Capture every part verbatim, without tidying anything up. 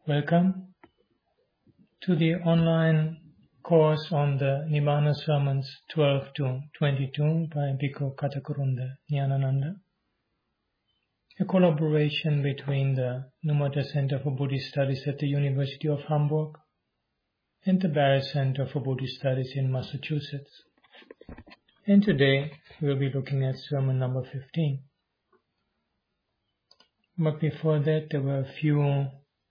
Welcome to the online course on the Nibbana Sermons twelve to twenty-two by Bhikkhu Katakurunda Nyanananda, a collaboration between the Numata Center for Buddhist Studies at the University of Hamburg and the Barrett Center for Buddhist Studies in Massachusetts. And today we'll be looking at sermon number fifteen. But before that, there were a few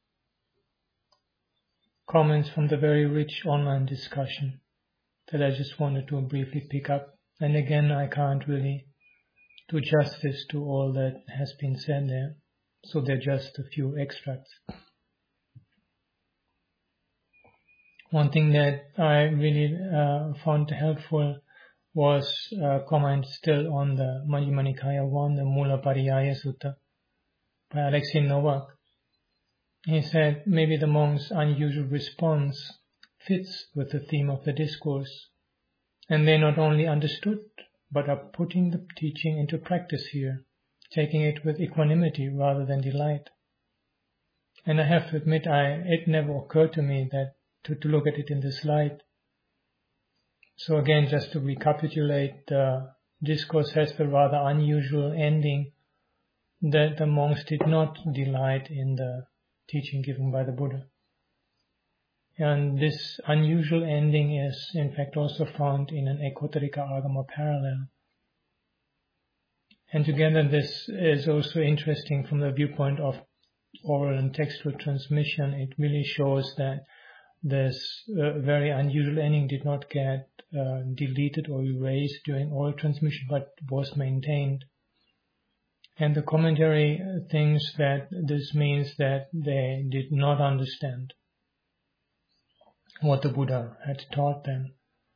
comments from the very rich online discussion that I just wanted to briefly pick up. And again, I can't really do justice to all that has been said there, so they're just a few extracts. One thing that I really uh, found helpful was a comment still on the Majjhima Nikaya one, the Mula Pariyaya Sutta, by Alexei Novak. He said maybe the monk's unusual response fits with the theme of the discourse, and they not only understood, but are putting the teaching into practice here, taking it with equanimity rather than delight. And I have to admit, I, it never occurred to me that to, to look at it in this light. So again, just to recapitulate, the discourse has the rather unusual ending that the monks did not delight in the teaching given by the Buddha. And this unusual ending is in fact also found in an Ekotarika Agama parallel. And together this is also interesting from the viewpoint of oral and textual transmission. It really shows that this uh, very unusual ending did not get uh, deleted or erased during oral transmission, but was maintained. And the commentary thinks that this means that they did not understand what the Buddha had taught them.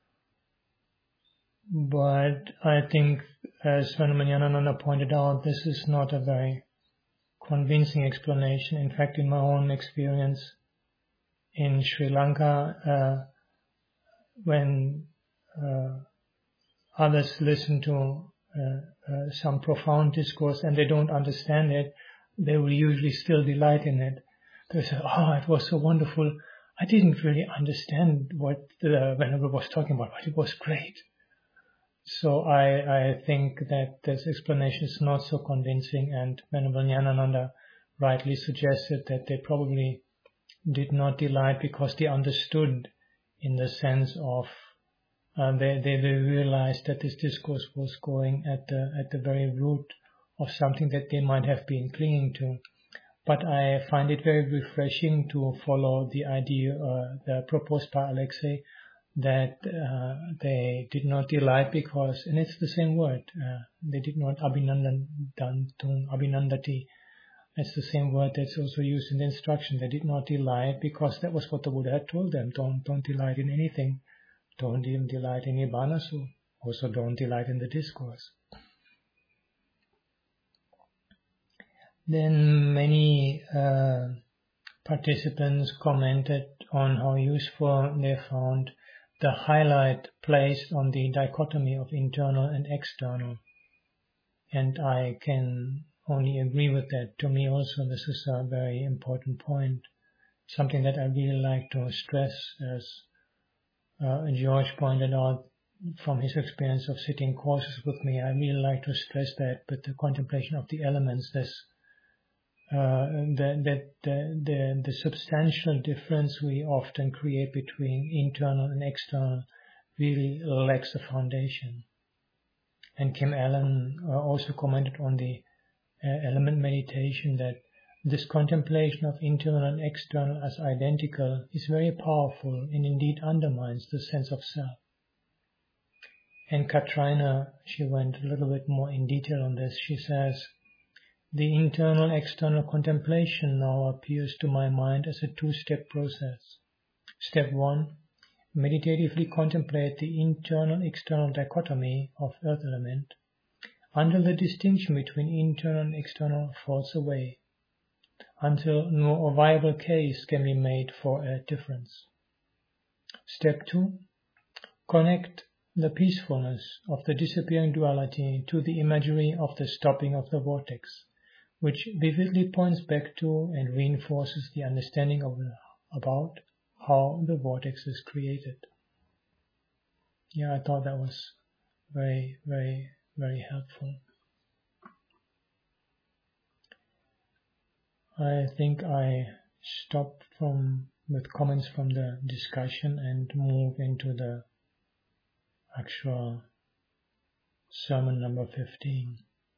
But I think, as Venerable Nyanananda pointed out, this is not a very convincing explanation. In fact, in my own experience in Sri Lanka, uh, when uh, others listen to Uh, uh, some profound discourse and they don't understand it, they will usually still delight in it. They say, oh, it was so wonderful. I didn't really understand what the Venerable was talking about, but it was great. So I, I think that this explanation is not so convincing, and Venerable Nyanananda rightly suggested that they probably did not delight because they understood in the sense of Uh, they, they they realized that this discourse was going at the at the very root of something that they might have been clinging to. But I find it very refreshing to follow the idea uh, that proposed by Alexei, that uh, they did not delight because, and it's the same word, uh, they did not abhinandantung abhinandati. It's the same word that's also used in the instruction. They did not delight because that was what the Buddha had told them. Don't don't delight in anything. Don't even delight in Nibbana, so also don't delight in the discourse. Then many uh, participants commented on how useful they found the highlight placed on the dichotomy of internal and external. And I can only agree with that. To me also this is a very important point, something that I really like to stress, as Uh, George pointed out from his experience of sitting courses with me. I really like to stress that, but the contemplation of the elements, this, uh, the, the, the, the, the substantial difference we often create between internal and external really lacks a foundation. And Kim Allen uh, also commented on the uh, element meditation, that this contemplation of internal and external as identical is very powerful and indeed undermines the sense of self. And Katrina, she went a little bit more in detail on this. She says, the internal external contemplation now appears to my mind as a two-step process. Step one, meditatively contemplate the internal external dichotomy of earth element until the distinction between internal and external falls away, until no viable case can be made for a difference. Step two, connect the peacefulness of the disappearing duality to the imagery of the stopping of the vortex, which vividly points back to and reinforces the understanding of about how the vortex is created. Yeah, I thought that was very, very, very helpful. I think I stop from with comments from the discussion and move into the actual sermon number fifteen.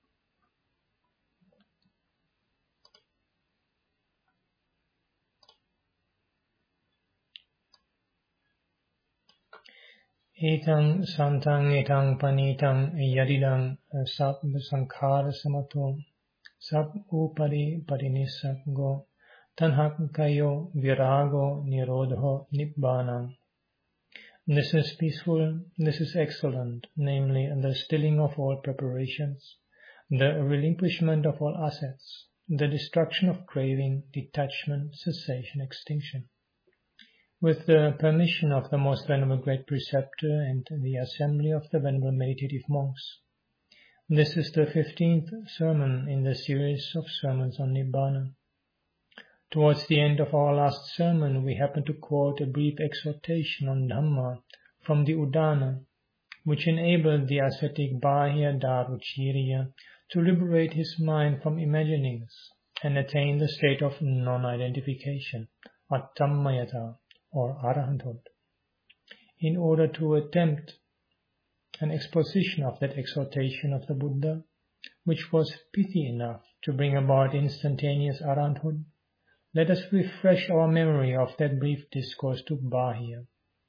Etang santang etang panitang yadidang sab sankhara samato sab upari parinisaggo tanhakayo virago nirodho nibbana. This is peaceful, this is excellent, namely the stilling of all preparations, the relinquishment of all assets, the destruction of craving, detachment, cessation, extinction. With the permission of the Most Venerable Great Preceptor and the assembly of the Venerable Meditative Monks, this is the fifteenth sermon in the series of sermons on Nibbana. Towards the end of our last sermon, we happened to quote a brief exhortation on Dhamma from the Udana, which enabled the ascetic Bahya Daruchirya to liberate his mind from imaginings and attain the state of non-identification, Attammayata, or Arahanthood. In order to attempt an exposition of that exhortation of the Buddha, which was pithy enough to bring about instantaneous Arahanthood, let us refresh our memory of that brief discourse to Bahya.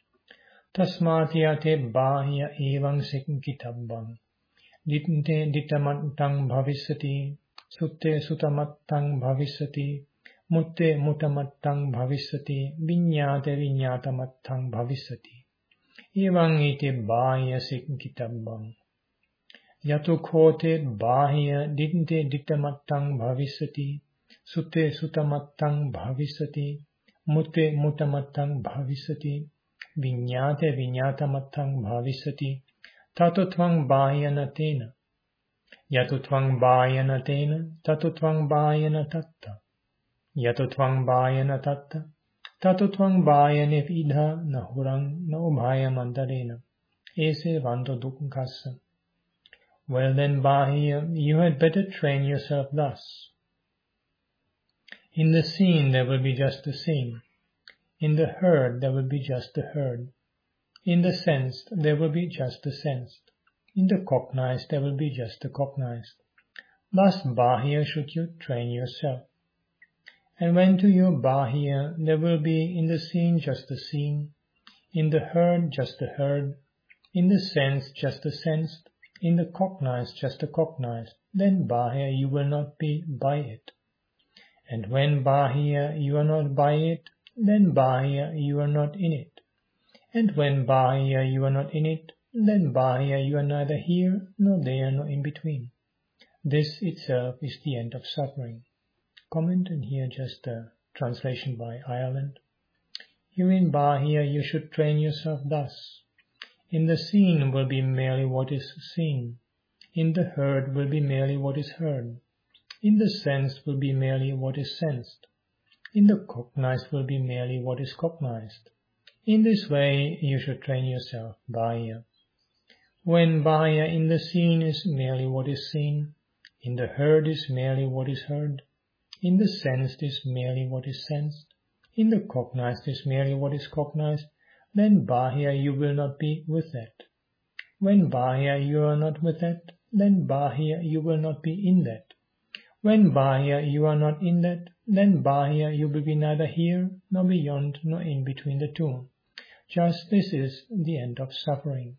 Tasmatiyate Bahya evang sikkitabbang, ditte dittamattang bhavisati, sutte sutamattang bhavisati, mutte mutamattang bhavisati, vinyate vinyatamattang bhavisati. Evang ite Bahya sikkitabbang. Yatu kote Bahya ditte dittamattang bhavisati, Sutte sutamattang bhavisati, mutte mutamattang bhavisati, vinyate vinyatamattang bhavisati, tatotvang bhayanatena. Yatotvang bhayanatena, tatotvang bhayanatatta. Yatotvang bhayanatatta, tatotvang bhayanev idha nahurang na ubhayamantarena. Ese vanto dukkassa. Well then, Bahya, you had better train yourself thus. In the seen there will be just the seen. In the heard there will be just the heard. In the sensed there will be just the sensed. In the cognized there will be just the cognized. Thus Bahya should you train yourself. And when to you Bahya there will be in the seen just the seen, in the heard just the heard, in the sensed just the sensed, in the cognized just the cognized, then Bahya you will not be by it. And when Bahya you are not by it, then Bahya you are not in it. And when Bahya you are not in it, then Bahya you are neither here, nor there, nor in between. This itself is the end of suffering. Comment, and here just a translation by Ireland. Here in Bahya you should train yourself thus. In the seen will be merely what is seen. In the heard will be merely what is heard. In the sensed will be merely what is sensed. In the cognized will be merely what is cognized. In this way you should train yourself, Bahya. When Bahya in the seen is merely what is seen, in the heard is merely what is heard, in the sensed is merely what is sensed, in the cognized is merely what is cognized, then Bahya you will not be with that. When Bahya you are not with that, then Bahya you will not be in that. When Bahya you are not in that, then Bahya you will be neither here, nor beyond, nor in between the two. Just this is the end of suffering.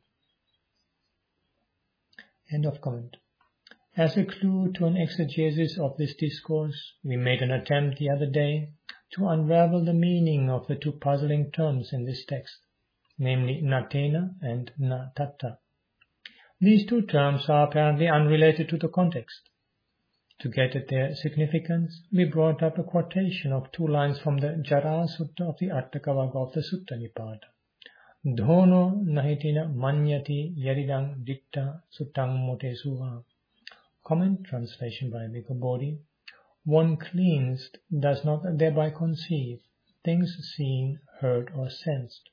End of comment. As a clue to an exegesis of this discourse, we made an attempt the other day to unravel the meaning of the two puzzling terms in this text, namely natena and na tatta. These two terms are apparently unrelated to the context. To get at their significance, we brought up a quotation of two lines from the Jara Sutta of the Atthakavagga of the Sutta Nipada. Dhono nahitina manyati yaridang ditta sutang mote suha. Comment, translation by Bhikkhu Bodhi. one cleansed does not thereby conceive things seen, heard, or sensed.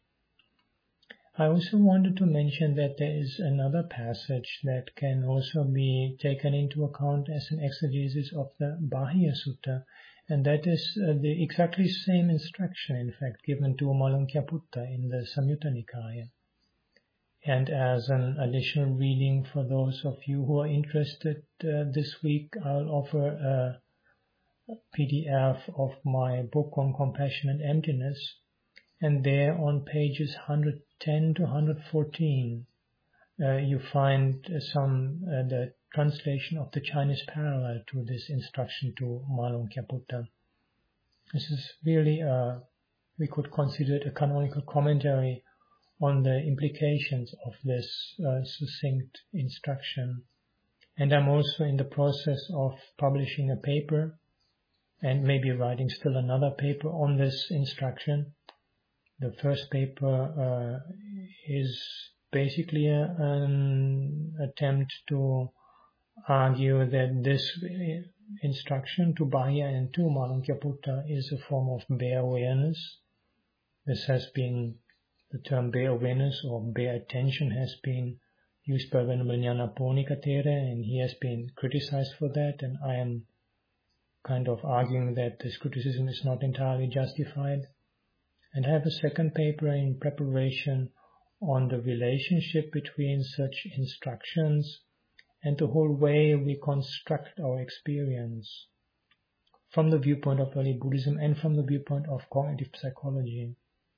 I also wanted to mention that there is another passage that can also be taken into account as an exegesis of the Bahya Sutta, and that is uh, the exactly same instruction, in fact, given to Malankaputta in the Samyutta Nikaya. And as an additional reading for those of you who are interested uh, this week, I'll offer a P D F of my book on compassion and emptiness, and there on pages one hundred ten to one hundred fourteen uh, you find uh, some uh, the translation of the Chinese parallel to this instruction to Malankaputta. This is really a, we could consider it a canonical commentary on the implications of this uh, succinct instruction. And I'm also in the process of publishing a paper and maybe writing still another paper on this instruction. The first paper uh, is basically a, an attempt to argue that this instruction to Bahya and to Malankaputta is a form of bare awareness. This has been, the term bare awareness or bare attention has been used by Venerable Nyanaponika Thera, and he has been criticized for that, and I am kind of arguing that this criticism is not entirely justified. And I have a second paper in preparation on the relationship between such instructions and the whole way we construct our experience from the viewpoint of early Buddhism and from the viewpoint of cognitive psychology.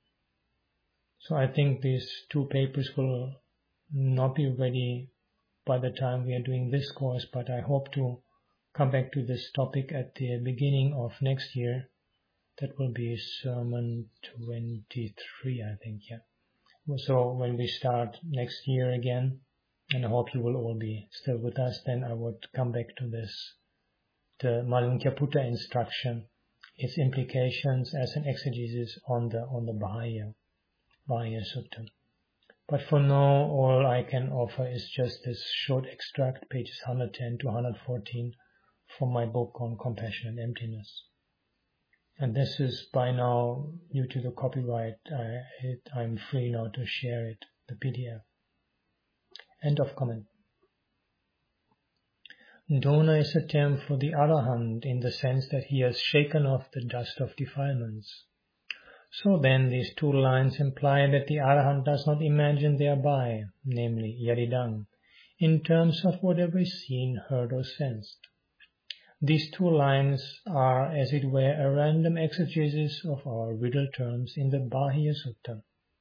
So I think these two papers will not be ready by the time we are doing this course, but I hope to come back to this topic at the beginning of next year. That will be sermon twenty-three, I think, yeah. So when we start next year again, and I hope you will all be still with us, then I would come back to this, the Malankaputta instruction, its implications as an exegesis on the on the Bahya, Bahya Sutta. But for now, all I can offer is just this short extract, pages one hundred ten to one hundred fourteen, from my book on compassion and emptiness. And this is by now, due to the copyright, I, it, I'm free now to share it, the P D F. End of comment. Dhona is a term for the Arahant in the sense that he has shaken off the dust of defilements. So then these two lines imply that the Arahant does not imagine thereby, namely Yadidang, in terms of whatever is seen, heard or sensed. These two lines are, as it were, a random exegesis of our riddle terms in the Bahya Sutta.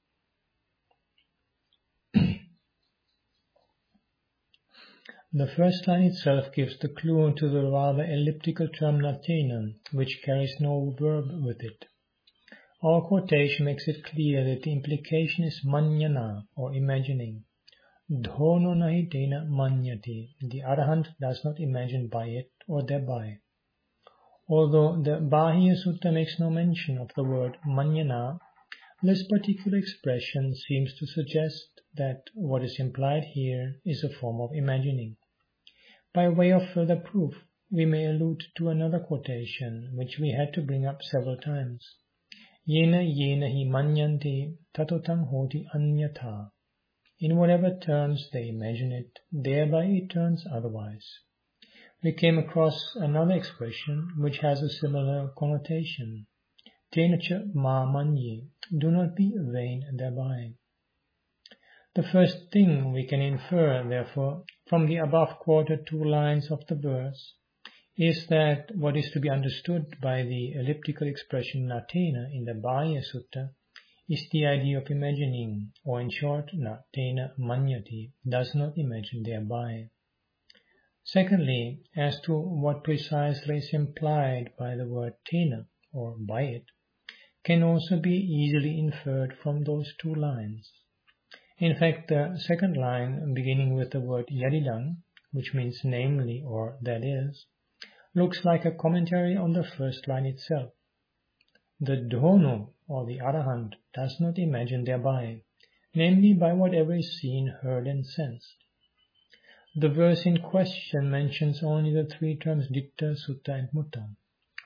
The first line itself gives the clue to the rather elliptical term natena, which carries no verb with it. Our quotation makes it clear that the implication is manyana, or imagining. Dhono nahi tena manyati. The Arahant does not imagine by it or thereby. Although the Bahya Sutta makes no mention of the word manyana, this particular expression seems to suggest that what is implied here is a form of imagining. By way of further proof, we may allude to another quotation, which we had to bring up several times. Yena yena hi manyanti tatotang hoti anyatha. In whatever terms they imagine it, thereby it turns otherwise. We came across another expression which has a similar connotation. Tenacha ma manyi, do not be vain thereby. The first thing we can infer, therefore, from the above quoted two lines of the verse is that what is to be understood by the elliptical expression natena in the Bahya Sutta is the idea of imagining, or in short, natena manyati, does not imagine thereby. Secondly, as to what precisely is implied by the word tena, or by it, can also be easily inferred from those two lines. In fact, the second line, beginning with the word yadidang, which means namely or that is, looks like a commentary on the first line itself. The dhono, or the Arahant, does not imagine thereby, namely by whatever is seen, heard and sensed. The verse in question mentions only the three terms ditta, sutta and mutta,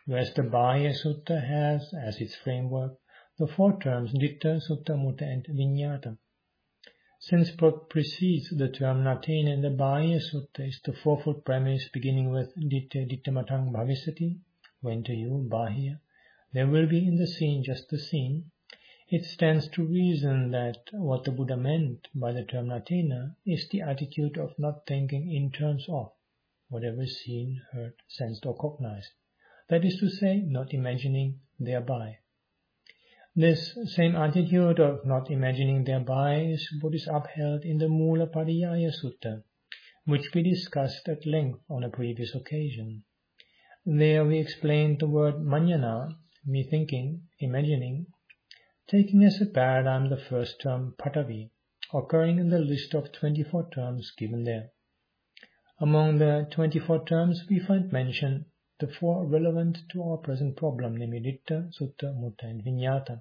whereas the Bahya Sutta has as its framework the four terms Ditta, Sutta, Mutta, and Viññāta. Since what precedes the term Natena in the Bahya Sutta is the fourfold premise beginning with Ditta Dittamatang Bhavisati, when to you, Bahya, there will be in the scene just the scene, it stands to reason that what the Buddha meant by the term Natena is the attitude of not thinking in terms of whatever is seen, heard, sensed, or cognized. That is to say, not imagining thereby. This same attitude of not imagining thereby is what is upheld in the Mula Pariyaya Sutta, which we discussed at length on a previous occasion. There we explained the word manjana, me thinking, imagining, taking as a paradigm the first term Patavi, occurring in the list of twenty-four terms given there. Among the twenty-four terms we find mentioned the four relevant to our present problem, namely Ditta, Sutta, Mutta, and Viññāta.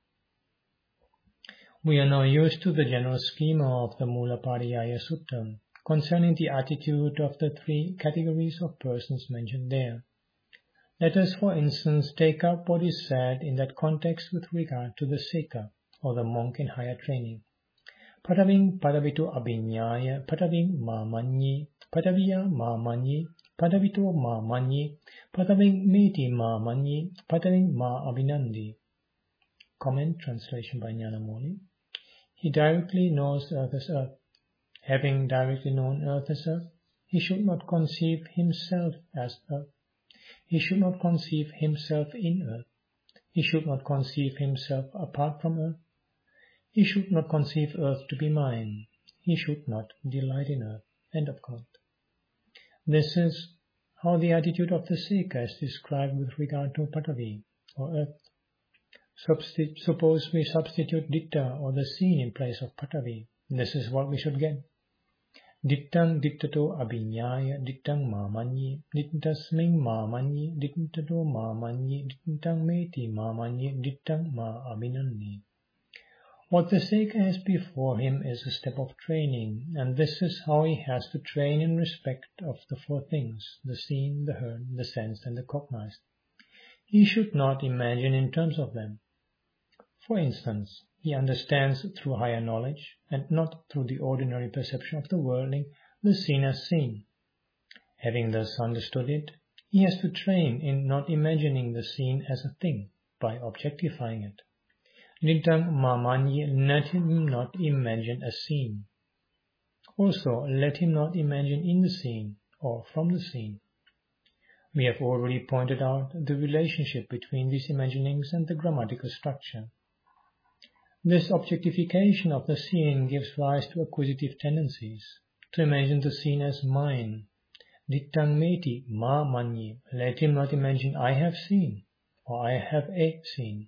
We are now used to the general schema of the Mula Pariyaya Sutta concerning the attitude of the three categories of persons mentioned there. Let us, for instance, take up what is said in that context with regard to the Seka, or the monk in higher training. Padaving padavitu abhiññāya, padaving māmaññi, padaviya māmaññi, padavito māmaññi, padaving meti māmaññi, padaving mā abhinandi. Comment, translation by Ñāṇamoli. He directly knows earth as earth. Having directly known earth as earth, he should not conceive himself as earth. He should not conceive himself in earth. He should not conceive himself apart from earth. He should not conceive earth to be mine. He should not delight in earth. End of quote. This is how the attitude of the Seka is described with regard to Patavi, or earth. Substi- suppose we substitute Ditta, or the scene, in place of Patavi. This is what we should get. Dittang dittato abhiññāya, dittang māmaññi, dittasming māmaññi, dittato māmaññi, dittang meti māmaññi, dittang mā abhinandi. What the Seka has before him is a step of training, and this is how he has to train in respect of the four things, the seen, the heard, the sensed, and the cognized. He should not imagine in terms of them. For instance, he understands through higher knowledge, and not through the ordinary perception of the worldling, the seen as seen. Having thus understood it, he has to train in not imagining the seen as a thing, by objectifying it. Dittang māmaññi, let him not imagine a scene. Also, let him not imagine in the scene, or from the scene. We have already pointed out the relationship between these imaginings and the grammatical structure. This objectification of the scene gives rise to acquisitive tendencies, to imagine the scene as mine. Dittang meti māmaññi, let him not imagine I have seen, or I have a scene.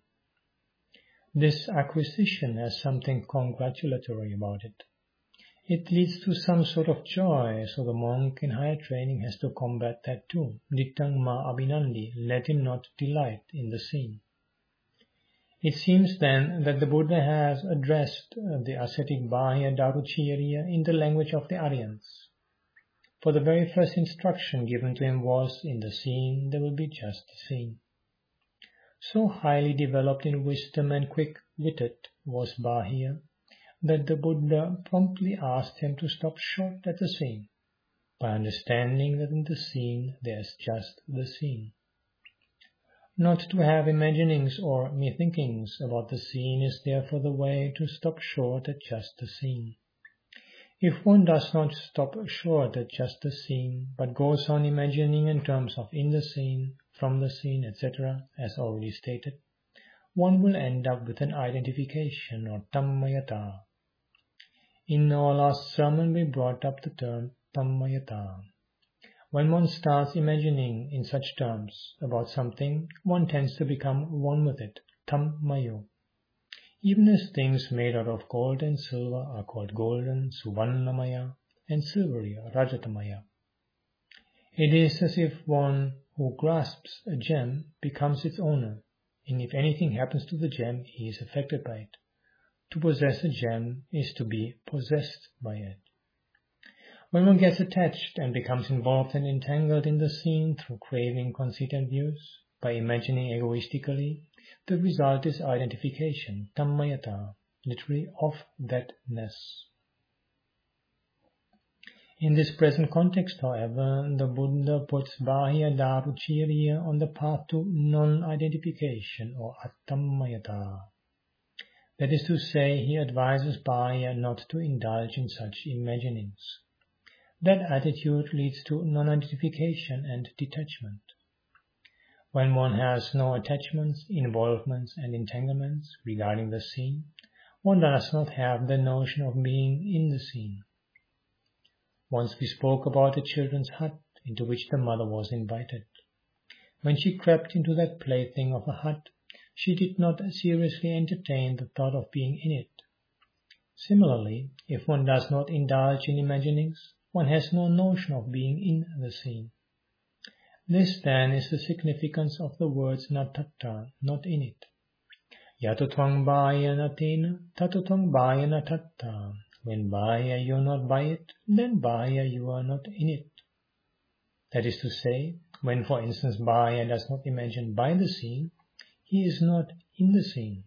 This acquisition has something congratulatory about it. It leads to some sort of joy, so the monk in higher training has to combat that too. Dittang mā abhinandi, let him not delight in the scene. It seems then that the Buddha has addressed the ascetic Bahya Daruciriya in the language of the Aryans. For the very first instruction given to him was, in the scene there will be just the scene. So highly developed in wisdom and quick-witted was Bahya, that the Buddha promptly asked him to stop short at the scene, by understanding that in the scene there is just the scene. Not to have imaginings or methinkings about the scene is therefore the way to stop short at just the scene. If one does not stop short at just the scene, but goes on imagining in terms of in the scene, from the scene, et cetera, as already stated, one will end up with an identification or tammayata. In our last sermon we brought up the term tammayata. When one starts imagining in such terms about something, one tends to become one with it, tammayo. Even as things made out of gold and silver are called golden, suvarnamaya, and silvery, rajatamaya. It is as if one who grasps a gem becomes its owner, and if anything happens to the gem, he is affected by it. To possess a gem is to be possessed by it. When one gets attached and becomes involved and entangled in the scene through craving, conceit, and views, by imagining egoistically, the result is identification, tammayata, literally of thatness. In this present context, however, the Buddha puts Bahya Daruchirya on the path to non-identification or attammayata. That is to say, he advises Bahya not to indulge in such imaginings. That attitude leads to non-identification and detachment. When one has no attachments, involvements and entanglements regarding the scene, one does not have the notion of being in the scene. Once we spoke about the children's hut into which the mother was invited. When she crept into that plaything of a hut, she did not seriously entertain the thought of being in it. Similarly, if one does not indulge in imaginings, one has no notion of being in the scene. This then is the significance of the words natatta, not in it. Yatotvang bhaya natena, tatotvang bhaya natatta. When bhaya you are not by it, then bhaya you are not in it. That is to say, when for instance bhaya does not imagine by the scene, he is not in the scene.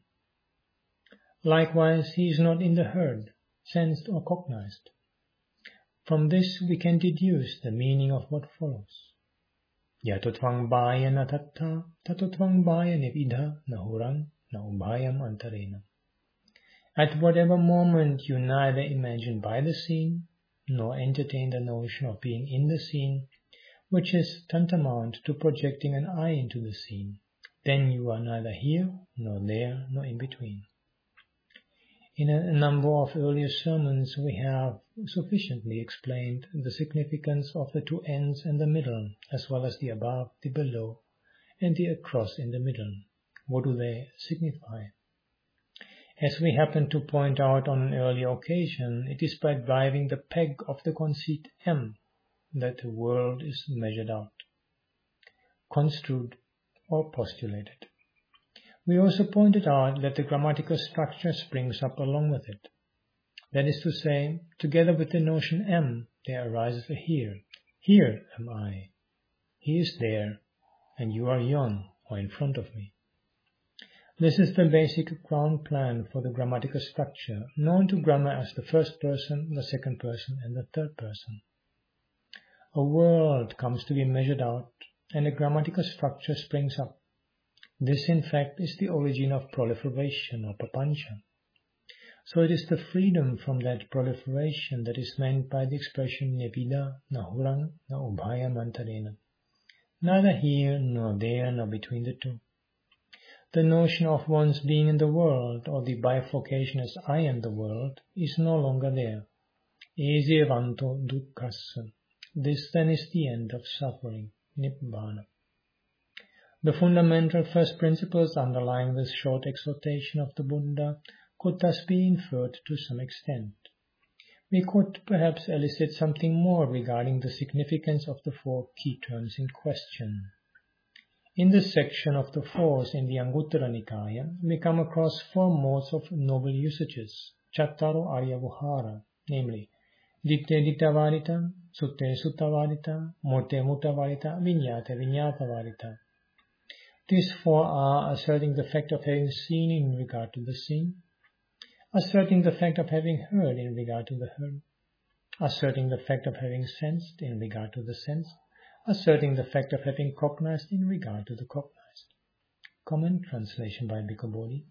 Likewise, he is not in the heard, sensed or cognized. From this we can deduce the meaning of what follows. Yatotvang bhaya natatta, tatotvang bhaya nividha nahurang na ubhayam antarena. At whatever moment you neither imagine by the scene, nor entertain the notion of being in the scene, which is tantamount to projecting an eye into the scene, then you are neither here, nor there, nor in between. In a number of earlier sermons we have sufficiently explained the significance of the two ends and the middle, as well as the above, the below, and the across in the middle. What do they signify? As we happened to point out on an earlier occasion, it is by driving the peg of the conceit M that the world is measured out, construed or postulated. We also pointed out that the grammatical structure springs up along with it. That is to say, together with the notion M, there arises a here. Here am I. He is there, and you are yon, or in front of me. This is the basic ground plan for the grammatical structure, known to grammar as the first person, the second person, and the third person. A world comes to be measured out, and a grammatical structure springs up. This, in fact, is the origin of proliferation or papancha. So it is the freedom from that proliferation that is meant by the expression nevidha nahurang na ubhayam antarena. Neither here, nor there, nor between the two. The notion of one's being in the world, or the bifurcation as I am the world, is no longer there. Ese vanto dukkhassa. This then is the end of suffering, nibbana. The fundamental first principles underlying this short exhortation of the Buddha could thus be inferred to some extent. We could perhaps elicit something more regarding the significance of the four key terms in question. In this section of the fours in the Anguttara Nikaya, we come across four modes of noble usages, Chattaro Arya Vuhara, namely, Ditte Ditta Varita, Sutte Sutta Varita, Murte Mutta Varita, Vinyata Vinyata Varita. These four are asserting the fact of having seen in regard to the seen, asserting the fact of having heard in regard to the heard, asserting the fact of having sensed in regard to the sensed, asserting the fact of having cognized in regard to the cognized. Common translation by Bhikkhu Bodhi.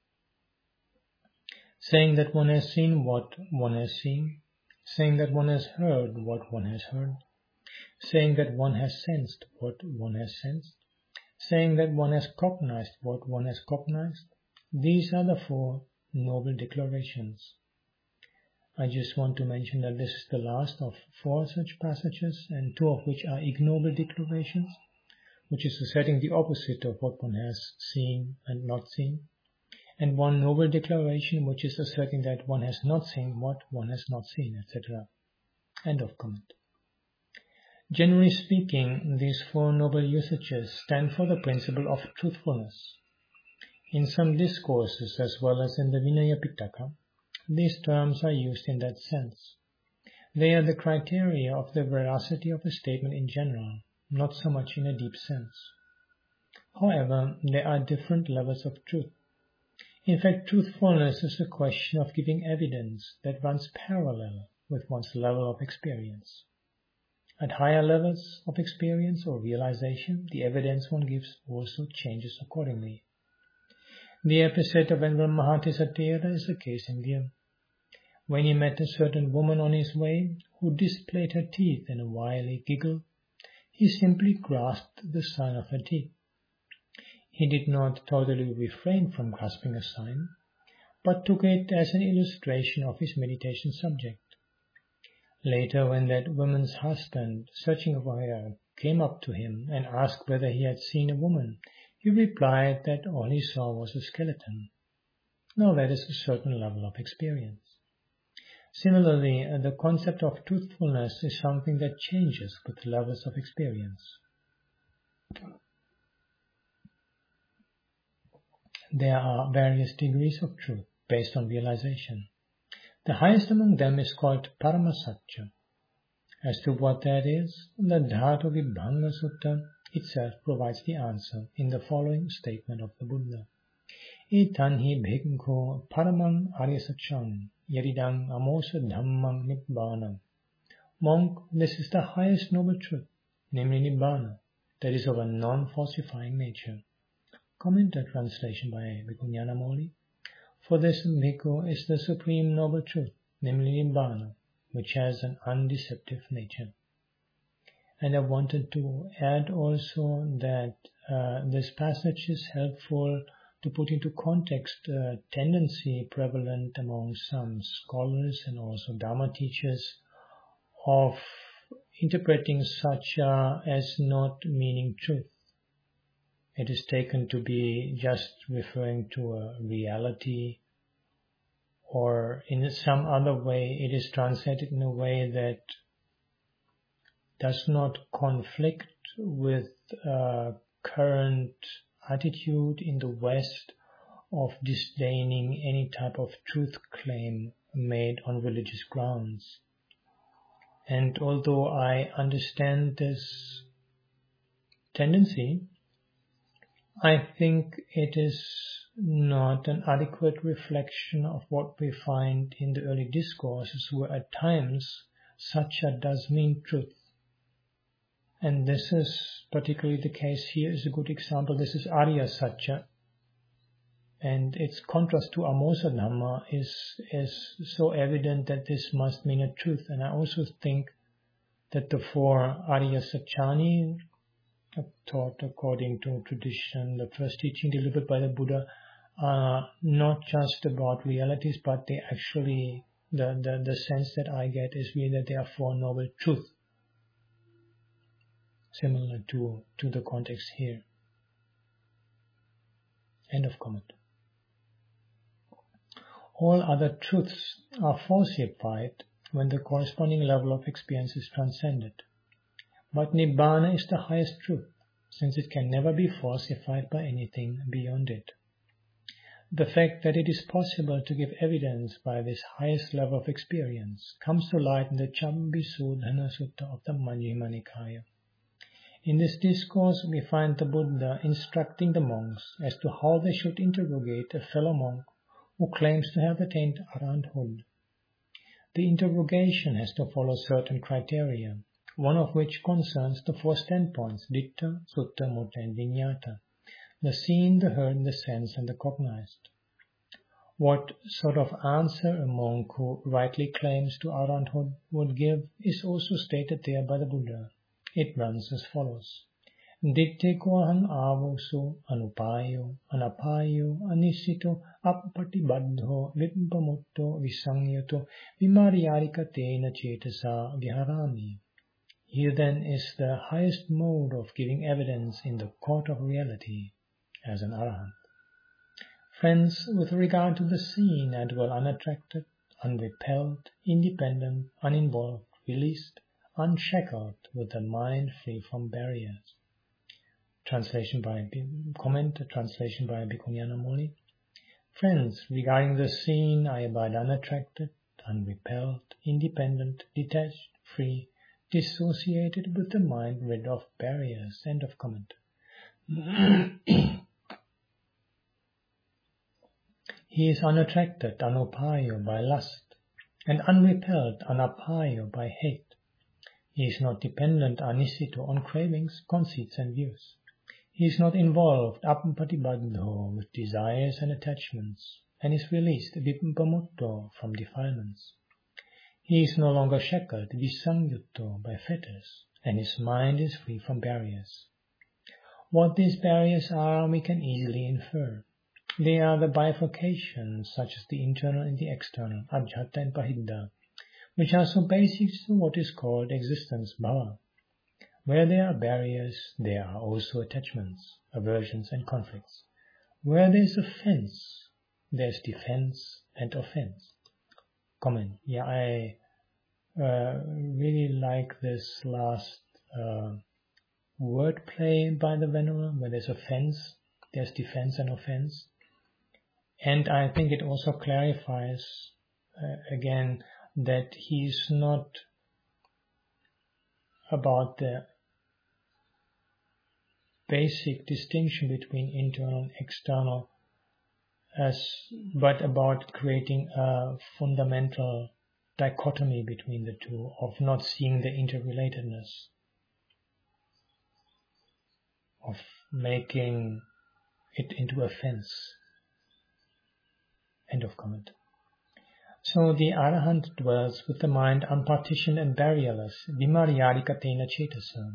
Saying that one has seen what one has seen, saying that one has heard what one has heard, saying that one has sensed what one has sensed, saying that one has cognized what one has cognized. These are the four noble declarations. I just want to mention that this is the last of four such passages, and two of which are ignoble declarations, which is asserting the opposite of what one has seen and not seen, and one noble declaration which is asserting that one has not seen what one has not seen, et cetera. End of comment. Generally speaking, these four noble usages stand for the principle of truthfulness. In some discourses, as well as in the Vinaya Pitaka, these terms are used in that sense. They are the criteria of the veracity of a statement in general, not so much in a deep sense. However, there are different levels of truth. In fact, truthfulness is a question of giving evidence that runs parallel with one's level of experience. At higher levels of experience or realization, the evidence one gives also changes accordingly. The episode of Venerable Mahatisatthera is a case in view. When he met a certain woman on his way who displayed her teeth in a wily giggle, he simply grasped the sign of her teeth. He did not totally refrain from grasping a sign, but took it as an illustration of his meditation subject. Later, when that woman's husband, searching for her, came up to him and asked whether he had seen a woman, he replied that all he saw was a skeleton. Now that is a certain level of experience. Similarly, the concept of truthfulness is something that changes with levels of experience. There are various degrees of truth based on realization. The highest among them is called Paramasatya. As to what that is, the Dhatu Vibhanga Sutta itself provides the answer in the following statement of the Buddha. Etanhi bhikkhu paramang aryasachang yaridang amosa dhammang nibbana. Monk, this is the highest noble truth, namely Nibbana, that is of a non-falsifying nature. Commenter translation by Bhikkhu Nyanamoli. For this bhikkhu is the supreme noble truth, namely Nibbana, which has an undeceptive nature. And I wanted to add also that uh, this passage is helpful to put into context a tendency prevalent among some scholars and also Dharma teachers of interpreting Satya as not meaning truth. It is taken to be just referring to a reality, or in some other way it is translated in a way that does not conflict with uh, current attitude in the West of disdaining any type of truth claim made on religious grounds. And although I understand this tendency, I think it is not an adequate reflection of what we find in the early discourses, where at times Satya does mean truth. And this is particularly the case here is a good example. This is Arya Satya. And its contrast to Amosa Dhamma is, is so evident that this must mean a truth. And I also think that the four Arya Satyani, taught according to tradition, the first teaching delivered by the Buddha, are not just about realities, but they actually, the, the, the sense that I get is really that they are four noble truths. Similar to, to the context here. End of comment. All other truths are falsified when the corresponding level of experience is transcended. But Nibbana is the highest truth, since it can never be falsified by anything beyond it. The fact that it is possible to give evidence by this highest level of experience comes to light in the Chambisudhana Sutta of the Majjhima Nikaya. In this discourse, we find the Buddha instructing the monks as to how they should interrogate a fellow monk who claims to have attained arahanthood. The interrogation has to follow certain criteria, one of which concerns the four standpoints, Ditta, Sutta, Mutta, and Vinyata, the seen, the heard, the sensed, and the cognized. What sort of answer a monk who rightly claims to arahanthood would give is also stated there by the Buddha. It runs as follows. Ditte kohang avoso anupayo anapayo anisito appatibaddho vimpamutto visangyato vimaryarikatena cetasa viharami. Here then is the highest mode of giving evidence in the court of reality as an arahant. Friends, with regard to the seen, I dwell unattracted, unrepelled, independent, uninvolved, released, unshackled, with a mind free from barriers. Translation by comment, translation by Bhikkhu Nyanamoli. Friends, regarding the seen, I abide unattracted, unrepelled, independent, detached, free, dissociated, with the mind rid of barriers. End of comment. He is unattracted, anupayo, by lust, and unrepelled, anapayo, by hate. He is not dependent, anisito, on cravings, conceits, and views. He is not involved, appatibadho, with desires and attachments, and is released, vipamutto, from defilements. He is no longer shackled, visangyutto, by fetters, and his mind is free from barriers. What these barriers are, we can easily infer. They are the bifurcations, such as the internal and the external, adhyata and pahidda, which are so basic to what is called existence, bhava. Where there are barriers, there are also attachments, aversions, and conflicts. Where there is offense, there is defense and offense. Comment. Yeah, I uh, really like this last uh, wordplay by the Venerable, where there's offense, there's defense and offense. And I think it also clarifies, uh, again, that he is not about the basic distinction between internal and external, as, but about creating a fundamental dichotomy between the two, of not seeing the interrelatedness, of making it into a fence. End of comment. So the Arahant dwells with the mind unpartitioned and barrierless, vimaryadikatena cetasa.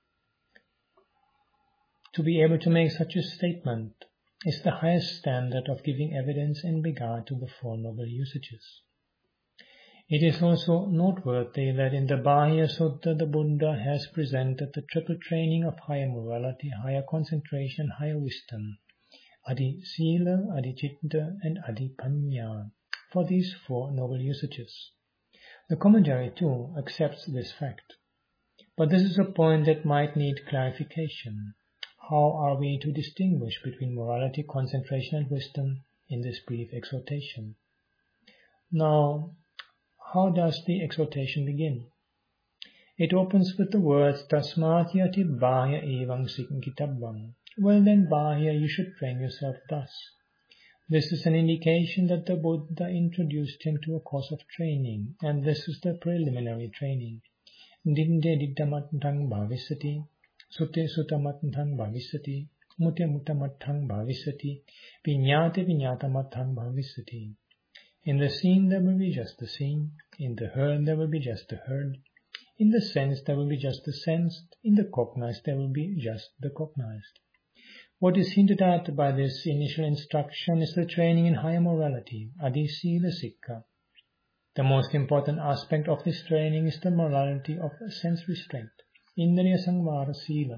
To be able to make such a statement is the highest standard of giving evidence in regard to the Four Noble Usages. It is also noteworthy that in the Bahya Sutta the Buddha has presented the triple training of higher morality, higher concentration, higher wisdom, Adi Sila, Adi Citta, and Adi Panya, for these Four Noble Usages. The commentary too accepts this fact. But this is a point that might need clarification. How are we to distinguish between morality, concentration, and wisdom in this brief exhortation? Now, how does the exhortation begin? It opens with the words, Tasmat yati bahya evang sikkitabvam. Well then, bahya, you should train yourself thus. This is an indication that the Buddha introduced him to a course of training, and this is the preliminary training. Dinde diddhamattang bhavisati, sute sutamattang bhavisati, mute mutamattang bhavisati, vinyate vinyatamattang bhavisati. In the seen there will be just the seen, in the heard there will be just the heard, in the sensed there will be just the sensed, in the cognized there will be just the cognized. What is hinted at by this initial instruction is the training in higher morality, adi sila sikka. The most important aspect of this training is the morality of sense restraint, indriya samvara sila.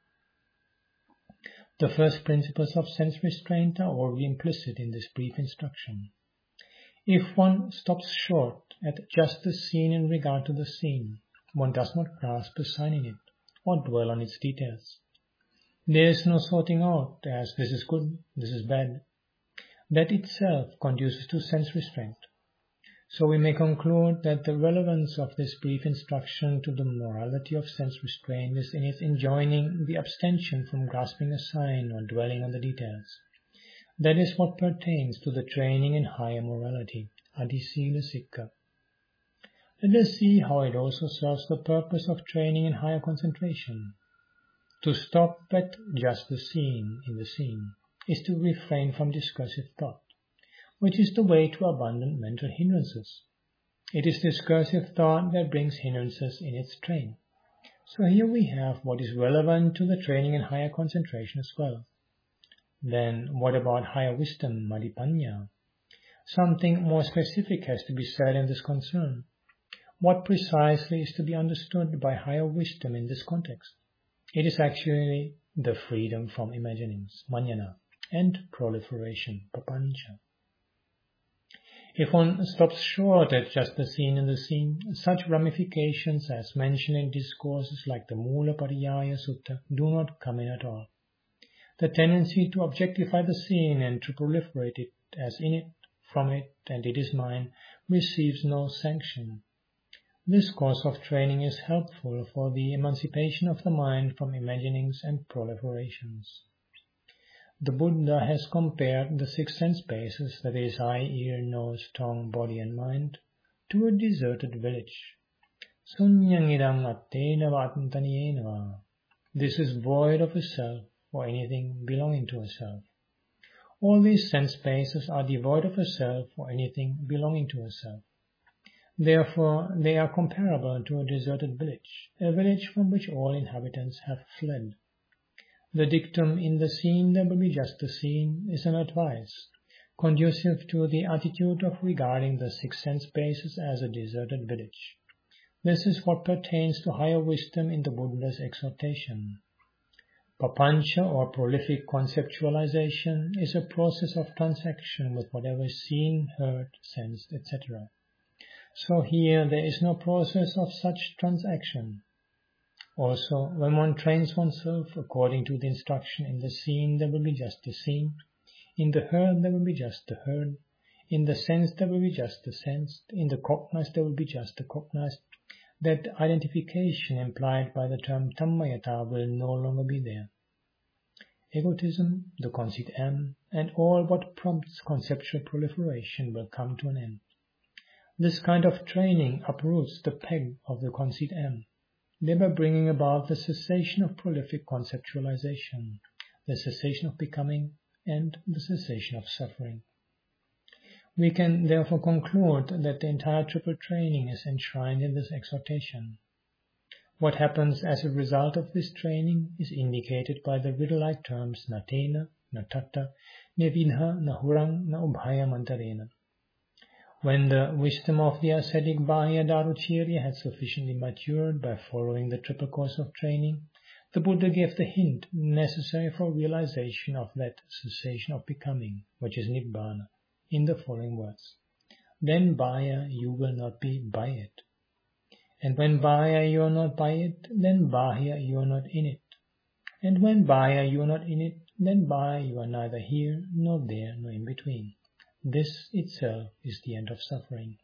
The first principles of sense restraint are already implicit in this brief instruction. If one stops short at just the seen in regard to the seen, one does not grasp the sign in it, or dwell on its details. There is no sorting out as this is good, this is bad. That itself conduces to sense restraint. So we may conclude that the relevance of this brief instruction to the morality of sense restraint is in its enjoining the abstention from grasping a sign or dwelling on the details. That is what pertains to the training in higher morality, adi sila sikka. Let us see how it also serves the purpose of training in higher concentration. To stop at just the seen in the seen is to refrain from discursive thought, which is the way to abundant mental hindrances. It is discursive thought that brings hindrances in its train. So here we have what is relevant to the training in higher concentration as well. Then what about higher wisdom, madhipanya? Something more specific has to be said in this concern. What precisely is to be understood by higher wisdom in this context? It is actually the freedom from imaginings, manjana, and proliferation, papancha. If one stops short at just the seen in the seen, such ramifications as mentioned in discourses like the Mula Pariyaya Sutta do not come in at all. The tendency to objectify the seen and to proliferate it as in it, from it, and it is mine, receives no sanction. This course of training is helpful for the emancipation of the mind from imaginings and proliferations. the Buddha has compared the six sense spaces, that is, eye, ear, nose, tongue, body and mind, to a deserted village. Sunyang idang attena vatantaniyena. This is void of a self or anything belonging to a self. All these sense spaces are devoid of a self or anything belonging to a self. Therefore, they are comparable to a deserted village, a village from which all inhabitants have fled. The dictum in the scene there will be just a scene is an advice, conducive to the attitude of regarding the six sense spaces as a deserted village. This is what pertains to higher wisdom in the Buddha's exhortation. Papancha, or prolific conceptualization, is a process of transaction with whatever is seen, heard, sensed, et cetera. So here there is no process of such transaction. Also, when one trains oneself according to the instruction in the seen, there will be just the seen. In the heard, there will be just the heard. In the sensed, there will be just the sensed. In the cognized, there will be just the cognized. That identification implied by the term Tammayata will no longer be there. Egotism, the conceit M, and all what prompts conceptual proliferation will come to an end. This kind of training uproots the peg of the conceit M, thereby bringing about the cessation of prolific conceptualization, the cessation of becoming, and the cessation of suffering. We can therefore conclude that the entire triple training is enshrined in this exhortation. What happens as a result of this training is indicated by the riddle-like terms natena, natata, nevinha, nahurang, na ubhaya mantarena. When the wisdom of the ascetic Bahya Darucirya had sufficiently matured by following the triple course of training, the Buddha gave the hint necessary for realization of that cessation of becoming, which is Nibbana, in the following words. Then Bahya, you will not be by it. And when Bahya, you are not by it, then Bahya, you are not in it. And when Bahya, you are not in it, then Bahya, you are neither here, nor there, nor in between. This itself is the end of suffering.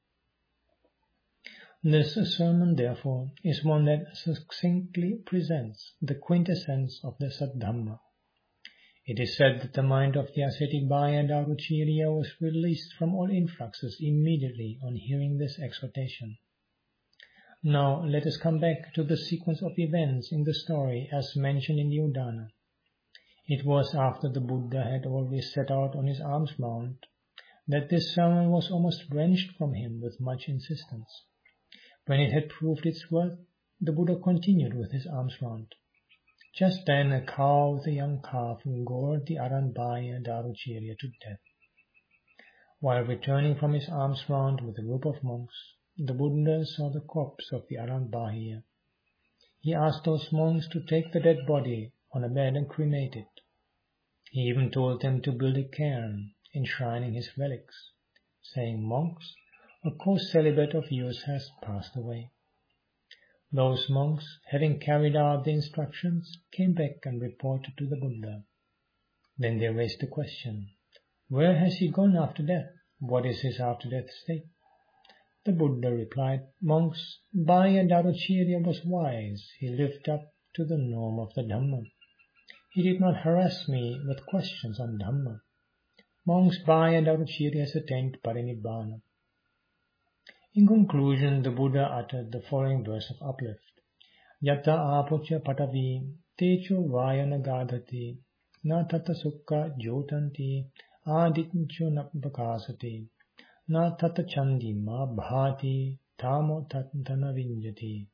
This sermon, therefore, is one that succinctly presents the quintessence of the Saddhamma. It is said that the mind of the ascetic Bahya Darucirya was released from all influxes immediately on hearing this exhortation. Now let us come back to the sequence of events in the story as mentioned in the Udana. It was after the Buddha had already set out on his alms mount that this sermon was almost wrenched from him with much insistence. When it had proved its worth, the Buddha continued with his alms mount. Just then a cow with a young calf gored the Arahant Bahya Darucirya to death. While returning from his alms round with a group of monks, the Buddha saw the corpse of the Arahant Bahya. He asked those monks to take the dead body on a bed and cremate it. He even told them to build a cairn, enshrining his relics, saying, "Monks, a co-celibate of yours has passed away." Those monks, having carried out the instructions, came back and reported to the Buddha. Then they raised the question, "Where has he gone after death? What is his after-death state?" The Buddha replied, "Monks, Bahya Darucirya was wise. He lived up to the norm of the Dhamma. He did not harass me with questions on Dhamma. Monks, Bahya Darucirya has attained Parinibbana." In conclusion, the Buddha uttered the following verse of uplift. Yata apocha patavi techo vayana gadhati na tata sukha jyotanti aditcho napakasati na tata chandi ma bhati tamo tatantana vinjati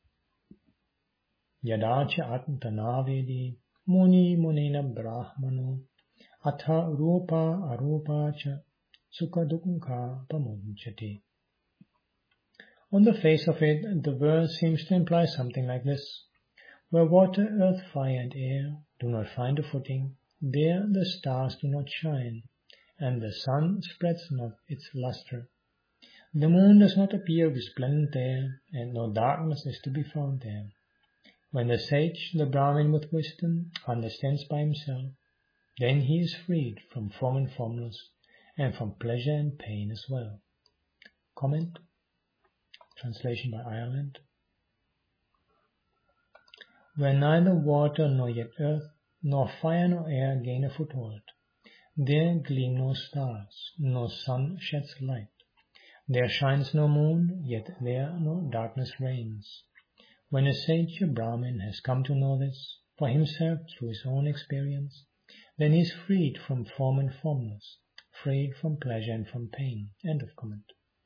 yadacha attanavedi muni munena brahmano atha rupa arupa cha sukha dukkha pamunchati. On the face of it, the verse seems to imply something like this. Where water, earth, fire, and air do not find a footing, there the stars do not shine, and the sun spreads not its luster. The moon does not appear resplendent there, and no darkness is to be found there. When the sage, the Brahmin with wisdom, understands by himself, then he is freed from form and formless, and from pleasure and pain as well. Comment. Translation by Ireland. Where neither water nor yet earth nor fire nor air gain a foothold. There gleam no stars, no sun sheds light. There shines no moon, yet there no darkness reigns. When a sage or Brahmin has come to know this, for himself through his own experience, then he is freed from form and formless, freed from pleasure and from pain. End of comment.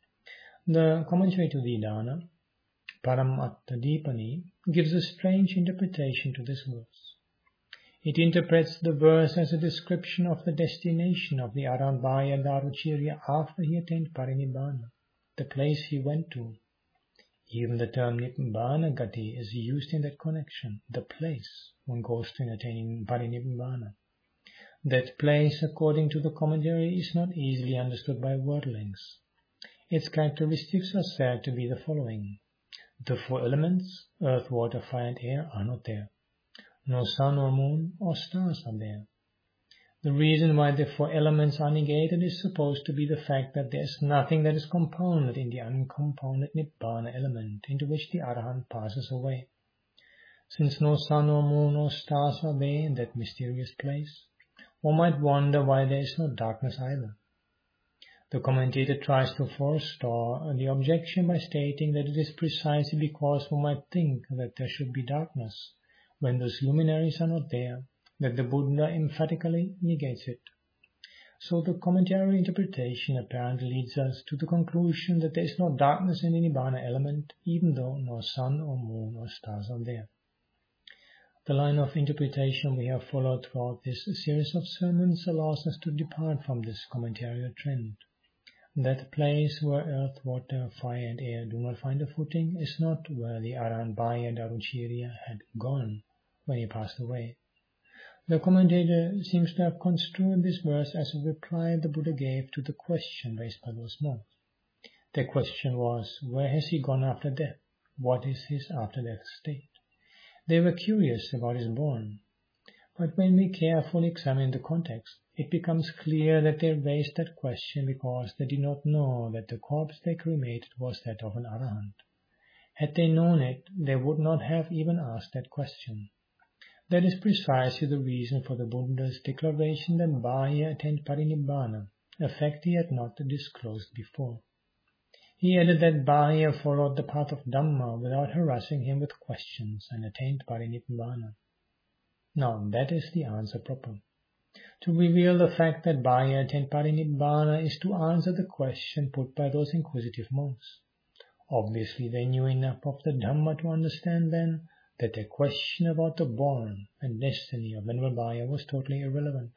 The commentary to the Udana, Paramattadipani, gives a strange interpretation to this verse. It interprets the verse as a description of the destination of the Arambaya Daruchirya after he attained Parinibbana, the place he went to. Even the term Nibbana Gati is used in that connection, the place one goes to in attaining Parinibbana. That place, according to the commentary, is not easily understood by worldlings. Its characteristics are said to be the following. The four elements, earth, water, fire and air, are not there. No sun or moon or stars are there. The reason why the four elements are negated is supposed to be the fact that there is nothing that is compounded in the uncompounded Nibbana element into which the Arahant passes away. Since no sun or moon or stars are there in that mysterious place, one might wonder why there is no darkness either. The commentator tries to forestall the objection by stating that it is precisely because one might think that there should be darkness when those luminaries are not there, that the Buddha emphatically negates it. So the commentary interpretation apparently leads us to the conclusion that there is no darkness in the Nibbana element, even though no sun or moon or stars are there. The line of interpretation we have followed throughout this series of sermons allows us to depart from this commentarial trend. That place where earth, water, fire and air do not find a footing is not where the Arambaya Daruchirya had gone when he passed away. The commentator seems to have construed this verse as a reply the Buddha gave to the question raised by those monks. The question was, where has he gone after death? What is his after-death state? They were curious about his born. But when we carefully examine the context, it becomes clear that they raised that question because they did not know that the corpse they cremated was that of an Arahant. Had they known it, they would not have even asked that question. That is precisely the reason for the Buddha's declaration that Bhaya attained Parinibbana, a fact he had not disclosed before. He added that Bhaya followed the path of Dhamma without harassing him with questions and attained Parinibbana. Now that is the answer proper. To reveal the fact that Bhaya attained Parinibbana is to answer the question put by those inquisitive monks. Obviously they knew enough of the Dhamma to understand then that their question about the born and destiny of Venerable Bhaya was totally irrelevant.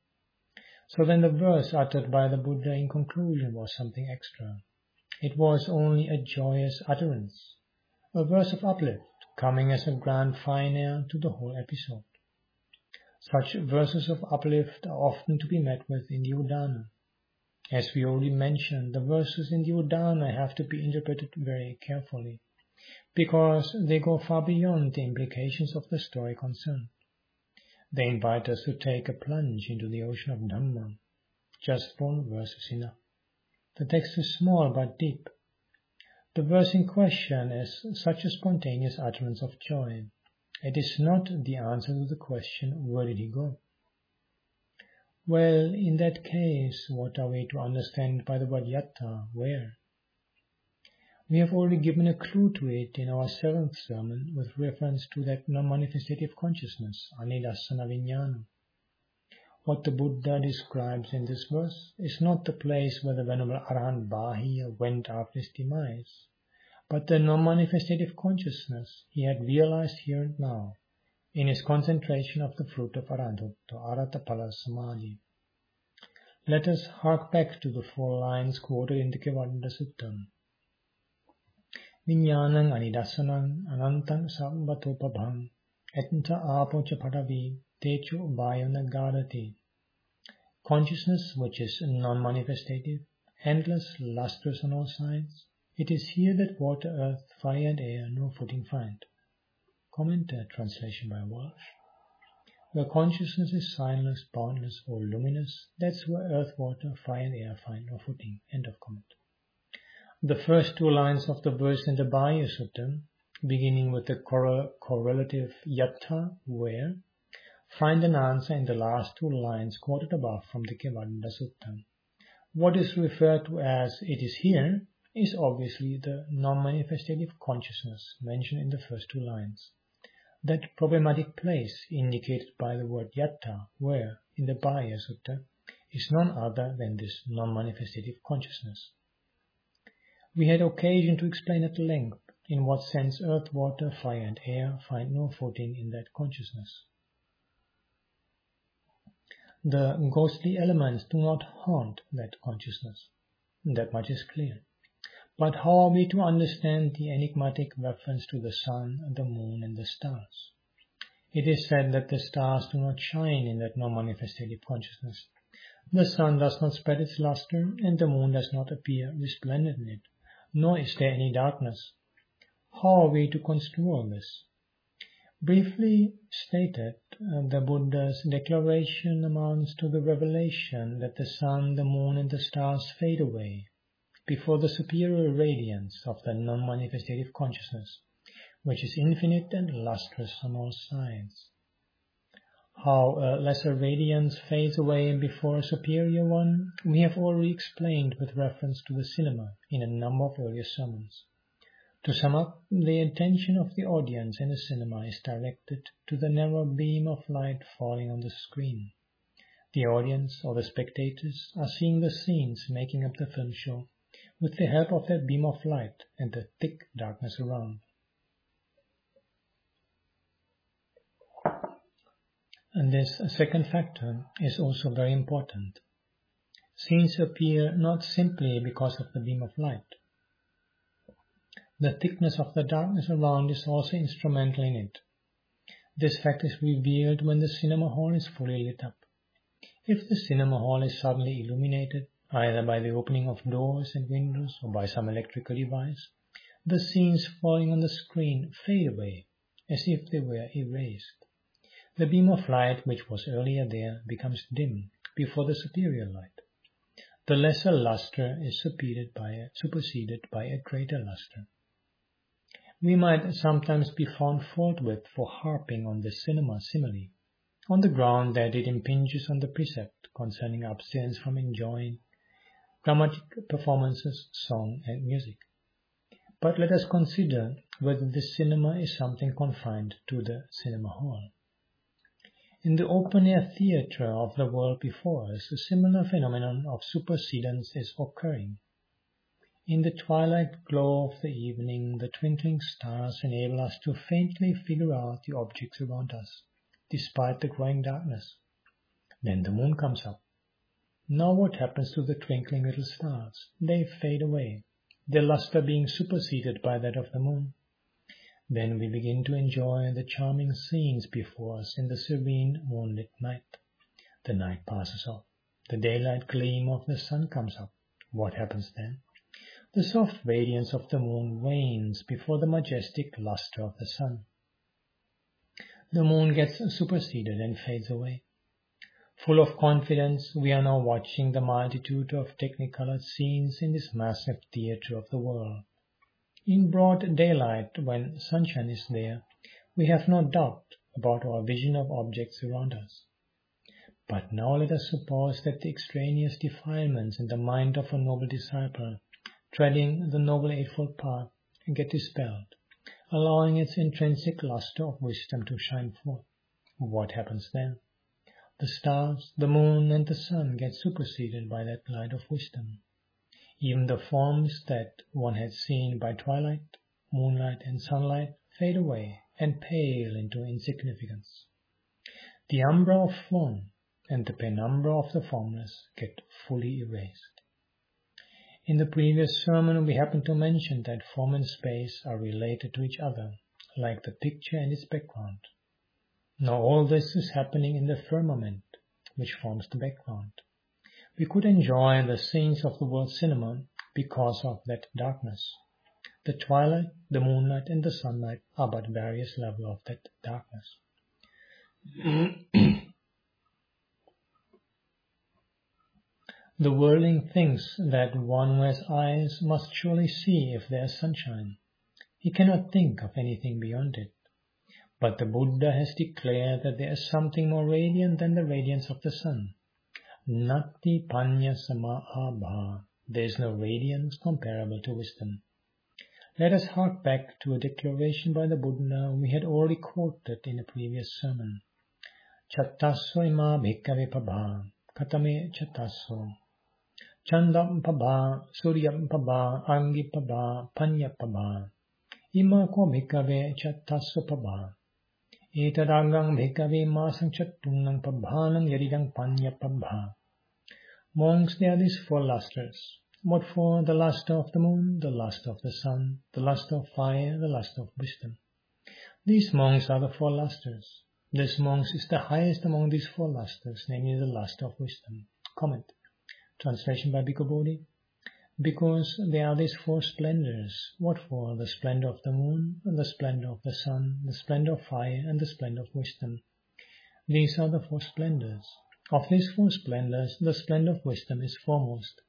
So then the verse uttered by the Buddha in conclusion was something extra. It was only a joyous utterance, a verse of uplift, coming as a grand finer to the whole episode. Such verses of uplift are often to be met with in the Udana. As we already mentioned, the verses in the Udana have to be interpreted very carefully, because they go far beyond the implications of the story concerned. They invite us to take a plunge into the ocean of Dhamma. Just one verse is enough. The text is small but deep. The verse in question is such a spontaneous utterance of joy. It is not the answer to the question, where did he go? Well, in that case, what are we to understand by the word yatta, where? We have already given a clue to it in our seventh sermon with reference to that non-manifestative consciousness, anidassana vijnana. What the Buddha describes in this verse is not the place where the Venerable Arahant Bhaya went after his demise, but the non-manifestative consciousness he had realized here and now in his concentration of the fruit of Arahanthood, Arattapala Samadhi. Let us hark back to the four lines quoted in the Kevadanta Sutta. Vijnanang anidassanang anantang savatopabhang etanta apocha padavi techo vayana gadati. Consciousness which is non-manifestative, endless, lustrous on all sides, it is here that water, earth, fire and air no footing find. Comment, uh, translation by Walsh. Where consciousness is signless, boundless or luminous, that's where earth, water, fire and air find no footing. End of comment. The first two lines of the verse in the Bhaya Sutta, beginning with the correlative yatta, where, find an answer in the last two lines quoted above from the Kevadanda Sutta. What is referred to as "it is here" is obviously the non-manifestative consciousness mentioned in the first two lines. That problematic place indicated by the word yatta, where, in the Bhaya Sutta, is none other than this non-manifestative consciousness. We had occasion to explain at length in what sense earth, water, fire and air find no footing in that consciousness. The ghostly elements do not haunt that consciousness. That much is clear. But how are we to understand the enigmatic reference to the sun, the moon, and the stars? It is said that the stars do not shine in that non-manifestative consciousness. The sun does not spread its luster, and the moon does not appear resplendent in it, nor is there any darkness. How are we to construe all this? Briefly stated, uh, the Buddha's declaration amounts to the revelation that the sun, the moon, and the stars fade away before the superior radiance of the non-manifestative consciousness, which is infinite and lustrous on all sides. How a lesser radiance fades away before a superior one, we have already explained with reference to the cinema in a number of earlier sermons. To sum up, the attention of the audience in a cinema is directed to the narrow beam of light falling on the screen. The audience, or the spectators, are seeing the scenes making up the film show with the help of that beam of light and the thick darkness around. And this second factor is also very important. Scenes appear not simply because of the beam of light. The thickness of the darkness around is also instrumental in it. This fact is revealed when the cinema hall is fully lit up. If the cinema hall is suddenly illuminated, either by the opening of doors and windows or by some electrical device, the scenes falling on the screen fade away as if they were erased. The beam of light which was earlier there becomes dim before the superior light. The lesser luster is superseded by a, superseded by a greater luster. We might sometimes be found fault with for harping on the cinema simile, on the ground that it impinges on the precept concerning abstinence from enjoying dramatic performances, song, and music. But let us consider whether the cinema is something confined to the cinema hall. In the open-air theatre of the world before us, a similar phenomenon of supersedence is occurring. In the twilight glow of the evening, the twinkling stars enable us to faintly figure out the objects around us, despite the growing darkness. Then the moon comes up. Now what happens to the twinkling little stars? They fade away, their luster being superseded by that of the moon. Then we begin to enjoy the charming scenes before us in the serene moonlit night. The night passes off. The daylight gleam of the sun comes up. What happens then? The soft radiance of the moon wanes before the majestic luster of the sun. The moon gets superseded and fades away. Full of confidence, we are now watching the multitude of technicolored scenes in this massive theatre of the world. In broad daylight, when sunshine is there, we have no doubt about our vision of objects around us. But now let us suppose that the extraneous defilements in the mind of a noble disciple, treading the Noble Eightfold Path, get dispelled, allowing its intrinsic luster of wisdom to shine forth. What happens then? The stars, the moon, and the sun get superseded by that light of wisdom. Even the forms that one had seen by twilight, moonlight, and sunlight fade away and pale into insignificance. The umbra of form and the penumbra of the formless get fully erased. In the previous sermon, we happened to mention that form and space are related to each other, like the picture and its background. Now all this is happening in the firmament, which forms the background. We could enjoy the scenes of the world cinema because of that darkness. The twilight, the moonlight, and the sunlight are but various levels of that darkness. The worldling thinks that one who has eyes must surely see if there is sunshine. He cannot think of anything beyond it. But the Buddha has declared that there is something more radiant than the radiance of the sun. Nati panya sama abha. There is no radiance comparable to wisdom. Let us hark back to a declaration by the Buddha we had already quoted in a previous sermon. Chattasso ima bhikkhave pabha, katame chattasso. Chandam pabha, suryam pabha, angi pabha, panya pabha. Ima ko bhikkhave chattasso pabha. Etadagang bhikkhave masang chattunang pabhanam yadidang panya pabha. Monks, there are these four lusters. What for? The luster of the moon, the luster of the sun, the luster of fire, the luster of wisdom. These monks are the four lusters. This monks is the highest among these four lusters, namely the luster of wisdom. Comment. Translation by Bhikkhu Bodhi. Because there are these four splendors. What for? The splendor of the moon, the splendor of the sun, the splendor of fire, and the splendor of wisdom. These are the four splendors. Of these four splendors, the splendor of wisdom is foremost.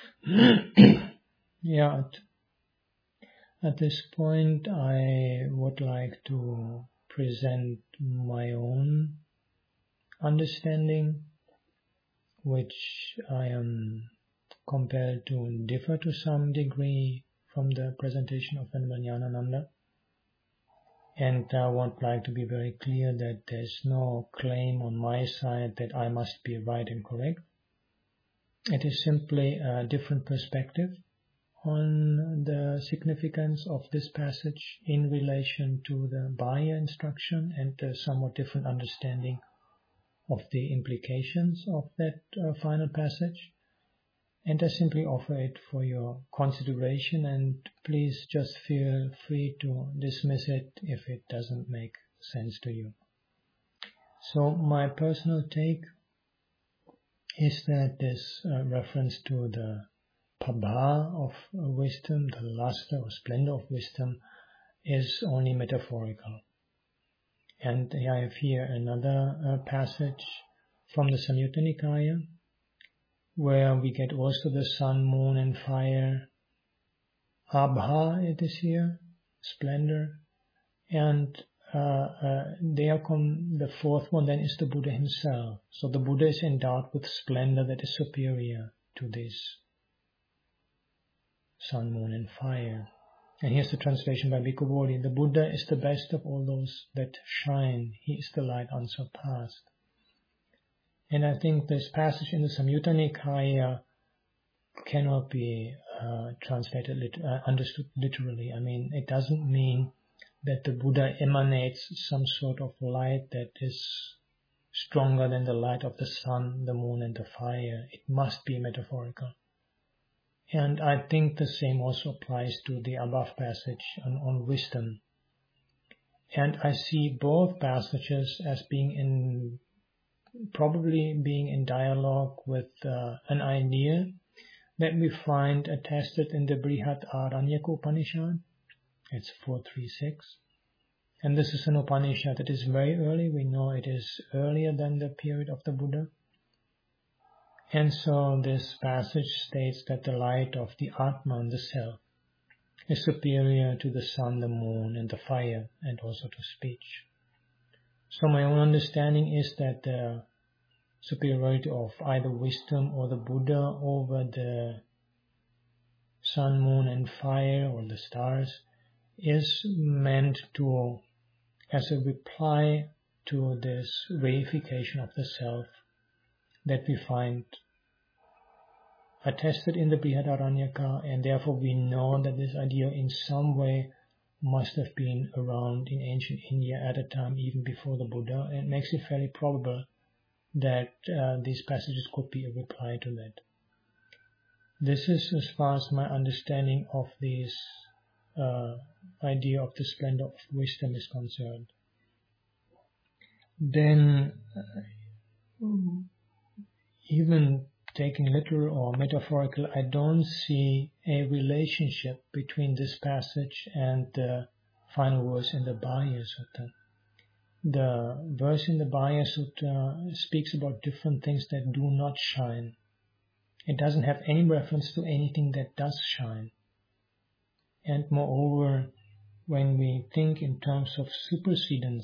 yeah, at, at this point I would like to present my own understanding, which I am compelled to differ to some degree from the presentation of Venerable Nyanananda. And I would like to be very clear that there's no claim on my side that I must be right and correct. It is simply a different perspective on the significance of this passage in relation to the Bhaya instruction and a somewhat different understanding of the implications of that uh, final passage. And I simply offer it for your consideration, and please just feel free to dismiss it if it doesn't make sense to you. So my personal take is that this uh, reference to the pabha of uh, wisdom, the luster or splendor of wisdom, is only metaphorical. And I have here another uh, passage from the Samyutta Nikaya, where we get also the sun, moon, and fire. Abha, it is here, splendor. And Uh, uh, there come the fourth one, then is the Buddha himself. So the Buddha is endowed with splendor that is superior to this sun, moon, and fire. And here's the translation by Bhikkhu Bodhi. The Buddha is the best of all those that shine. He is the light unsurpassed. And I think this passage in the Samyutta Nikaya cannot be uh, translated, lit- uh, understood literally. I mean, it doesn't mean that the Buddha emanates some sort of light that is stronger than the light of the sun, the moon, and the fire. It must be metaphorical. And I think the same also applies to the above passage on, on wisdom. And I see both passages as being in, probably being in dialogue with uh, an idea that we find attested in the Brihadaranyaka Upanishad. It's four three six. And this is an Upanishad that is very early. We know it is earlier than the period of the Buddha. And so this passage states that the light of the Atman, the Self, is superior to the sun, the moon, and the fire, and also to speech. So my own understanding is that the superiority of either wisdom or the Buddha over the sun, moon, and fire, or the stars, is meant to, as a reply to this reification of the self that we find attested in the Brihadaranyaka, and therefore we know that this idea in some way must have been around in ancient India at a time even before the Buddha, and it makes it fairly probable that uh, these passages could be a reply to that. This is as far as my understanding of these Uh, idea of the splendor of wisdom is concerned. Then, uh, even taking literal or metaphorical, I don't see a relationship between this passage and the final verse in the Bhaya Sutta. The verse in the Bhaya Sutta speaks about different things that do not shine. It doesn't have any reference to anything that does shine. And moreover, when we think in terms of supersedence,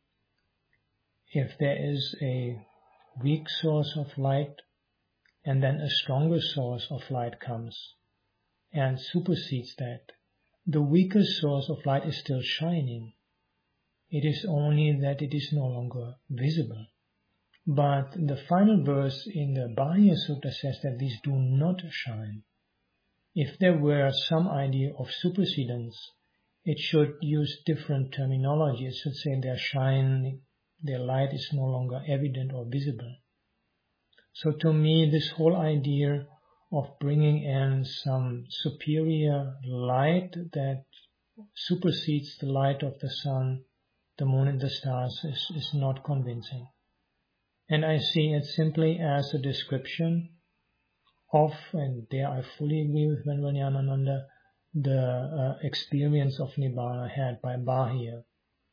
if there is a weak source of light and then a stronger source of light comes and supersedes that, the weaker source of light is still shining. It is only that it is no longer visible. But the final verse in the Bahia Sutta says that these do not shine. If there were some idea of supersedence, it should use different terminology. It should say their shine, their light is no longer evident or visible. So to me, this whole idea of bringing in some superior light that supersedes the light of the sun, the moon and the stars is, is not convincing. And I see it simply as a description of, and there I fully agree with Venerable Nyanananda, the uh, experience of Nibbana had by Bahia.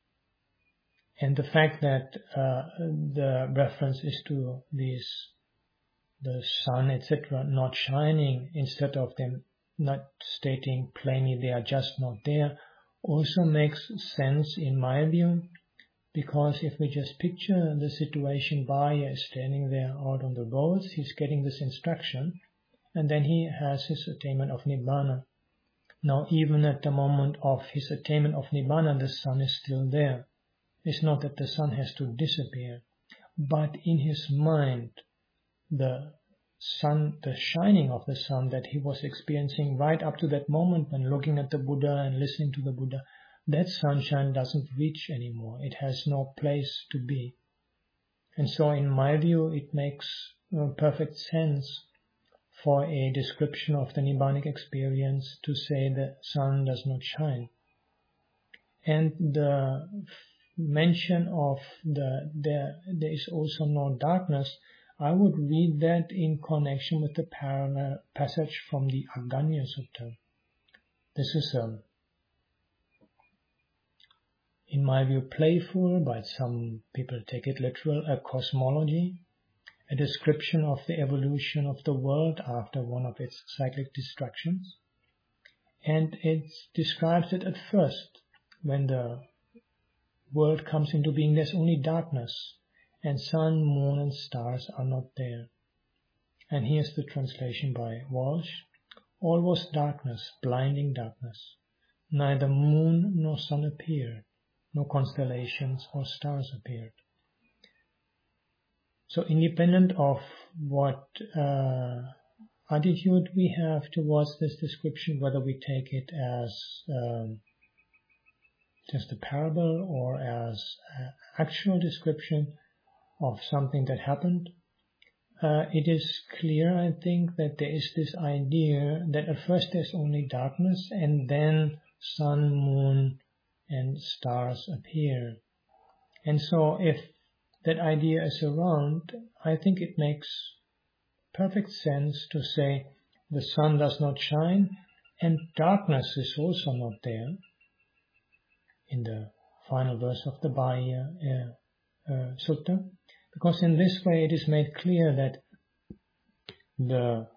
And the fact that uh, the reference is to these, the sun, et cetera, not shining, instead of them not stating plainly they are just not there, also makes sense in my view, because if we just picture the situation, Bahia is standing there out on the roads, he's getting this instruction, and then he has his attainment of Nibbana. Now, even at the moment of his attainment of Nibbana, the sun is still there. It's not that the sun has to disappear, but in his mind, the sun, the shining of the sun that he was experiencing right up to that moment when looking at the Buddha and listening to the Buddha, that sunshine doesn't reach anymore. It has no place to be. And so in my view, it makes uh, perfect sense for a description of the Nibbanic experience to say the sun does not shine. And the mention of the there, there is also no darkness, I would read that in connection with the parallel passage from the Aggañña Sutta. This is, um, in my view, playful, but some people take it literal, a cosmology, a description of the evolution of the world after one of its cyclic destructions. And it describes it at first, when the world comes into being, there's only darkness, and sun, moon, and stars are not there. And here's the translation by Walsh. All was darkness, blinding darkness. Neither moon nor sun appeared, no constellations or stars appeared. So independent of what uh, attitude we have towards this description, whether we take it as um, just a parable or as an actual description of something that happened, uh, it is clear, I think, that there is this idea that at first there's only darkness and then sun, moon, and stars appear. And so if that idea is around, I think it makes perfect sense to say the sun does not shine and darkness is also not there in the final verse of the Bahia uh, uh, Sutta, because in this way it is made clear that the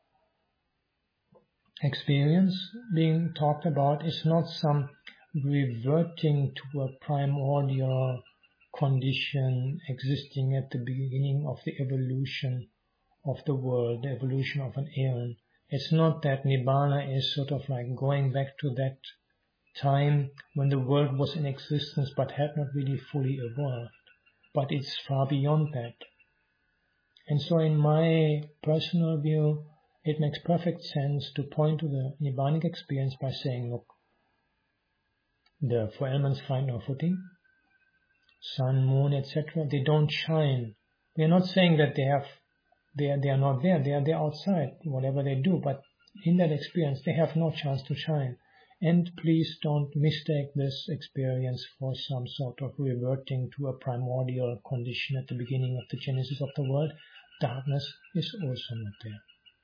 experience being talked about is not some reverting to a primordial condition existing at the beginning of the evolution of the world, the evolution of an aeon. It's not that Nibbana is sort of like going back to that time when the world was in existence but had not really fully evolved, but it's far beyond that. And so in my personal view, it makes perfect sense to point to the Nibbanic experience by saying, look, the four elements find no footing, sun, moon, et cetera, they don't shine. We are not saying that they have, they are, they are not there, they are there outside, whatever they do, but in that experience they have no chance to shine. And please don't mistake this experience for some sort of reverting to a primordial condition at the beginning of the genesis of the world. Darkness is also not there.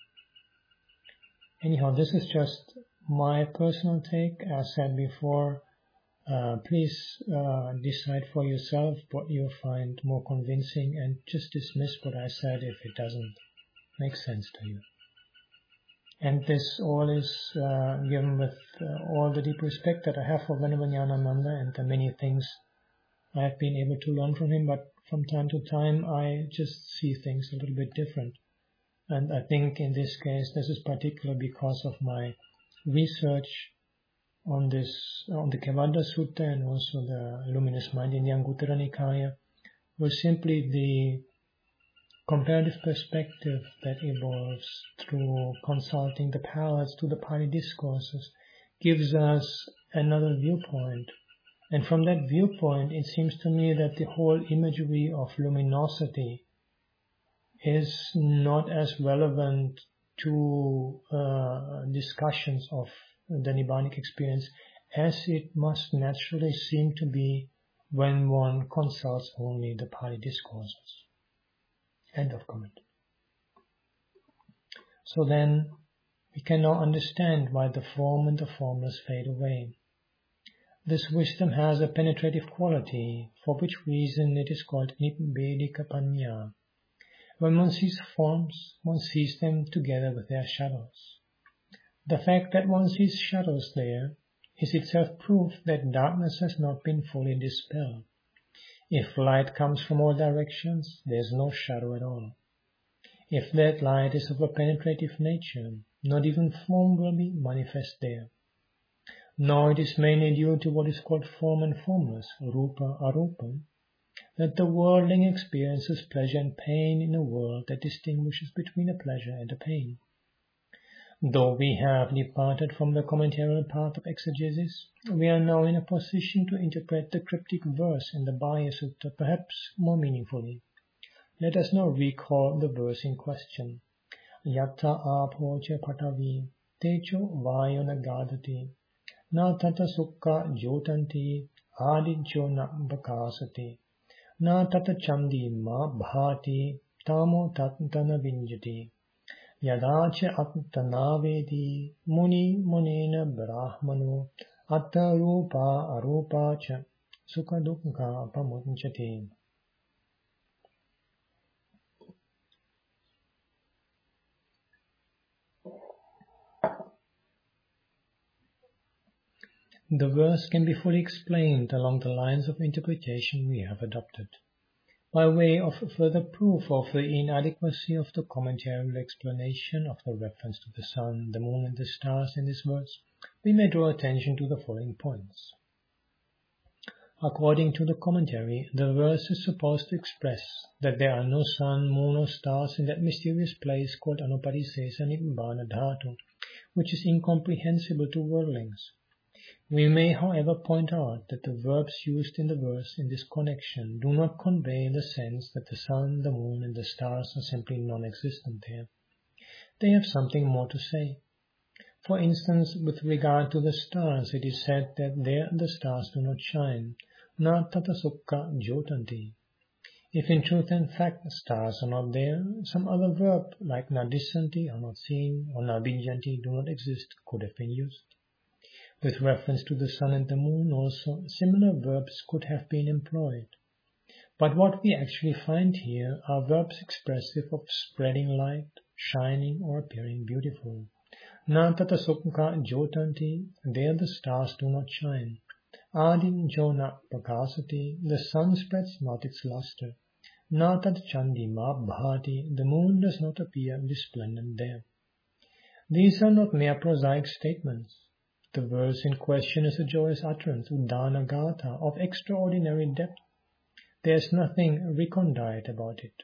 Anyhow, this is just my personal take. As said before, uh, please uh, decide for yourself what you find more convincing and just dismiss what I said if it doesn't make sense to you. And this all is uh, given with uh, all the deep respect that I have for Venerable Nyanananda and the many things I have been able to learn from him, but from time to time I just see things a little bit different. And I think in this case this is particular because of my research on this, on the Kevadda Sutta and also the Luminous Mind in the Anguttara Nikaya, was simply the comparative perspective that evolves through consulting the palace to the Pali discourses gives us another viewpoint. And from that viewpoint, it seems to me that the whole imagery of luminosity is not as relevant to uh, discussions of the Nibbanic experience as it must naturally seem to be when one consults only the Pali discourses. End of comment. So then, we can now understand why the form and the formless fade away. This wisdom has a penetrative quality, for which reason it is called Nibbedika Panya. When one sees forms, one sees them together with their shadows. The fact that one sees shadows there is itself proof that darkness has not been fully dispelled. If light comes from all directions, there is no shadow at all. If that light is of a penetrative nature, not even form will be manifest there. Nor it is mainly due to what is called form and formless, rupa, arupa, that the worldling experiences pleasure and pain in a world that distinguishes between a pleasure and a pain. Though we have departed from the commentarial part of exegesis, we are now in a position to interpret the cryptic verse in the Bhaya Sutta perhaps more meaningfully. Let us now recall the verse in question. Yatta apocha patavi techo vayona gadati na tata sukha jotanti adijjo na bakasati na tata chandi ma bhati tamo tatana vinjati Yadacha attanavedi muni munena brahmano atta rupa arupa cha sukha dukkha pamunchati. The verse can be fully explained along the lines of interpretation we have adopted. By way of further proof of the inadequacy of the commentarial explanation of the reference to the sun, the moon and the stars in this verse, we may draw attention to the following points. According to the commentary, the verse is supposed to express that there are no sun, moon or stars in that mysterious place called Anuparisesa Nibbana Dhatu, which is incomprehensible to worldlings. We may, however, point out that the verbs used in the verse in this connection do not convey the sense that the sun, the moon, and the stars are simply non-existent there. They have something more to say. For instance, with regard to the stars, it is said that there the stars do not shine, na tata sukha jotanti. If in truth and fact the stars are not there, some other verb like na dissanti are not seen, or na vinjanti do not exist could have been used. With reference to the sun and the moon also, similar verbs could have been employed. But what we actually find here are verbs expressive of spreading light, shining or appearing beautiful. Na tata sukha jotanti, there the stars do not shine. Adin jona prakasati, the sun spreads not its luster. Na tat chandi ma bhati, the moon does not appear resplendent there. These are not mere prosaic statements. The verse in question is a joyous utterance, Uddana Gatha, of extraordinary depth. There is nothing recondite about it.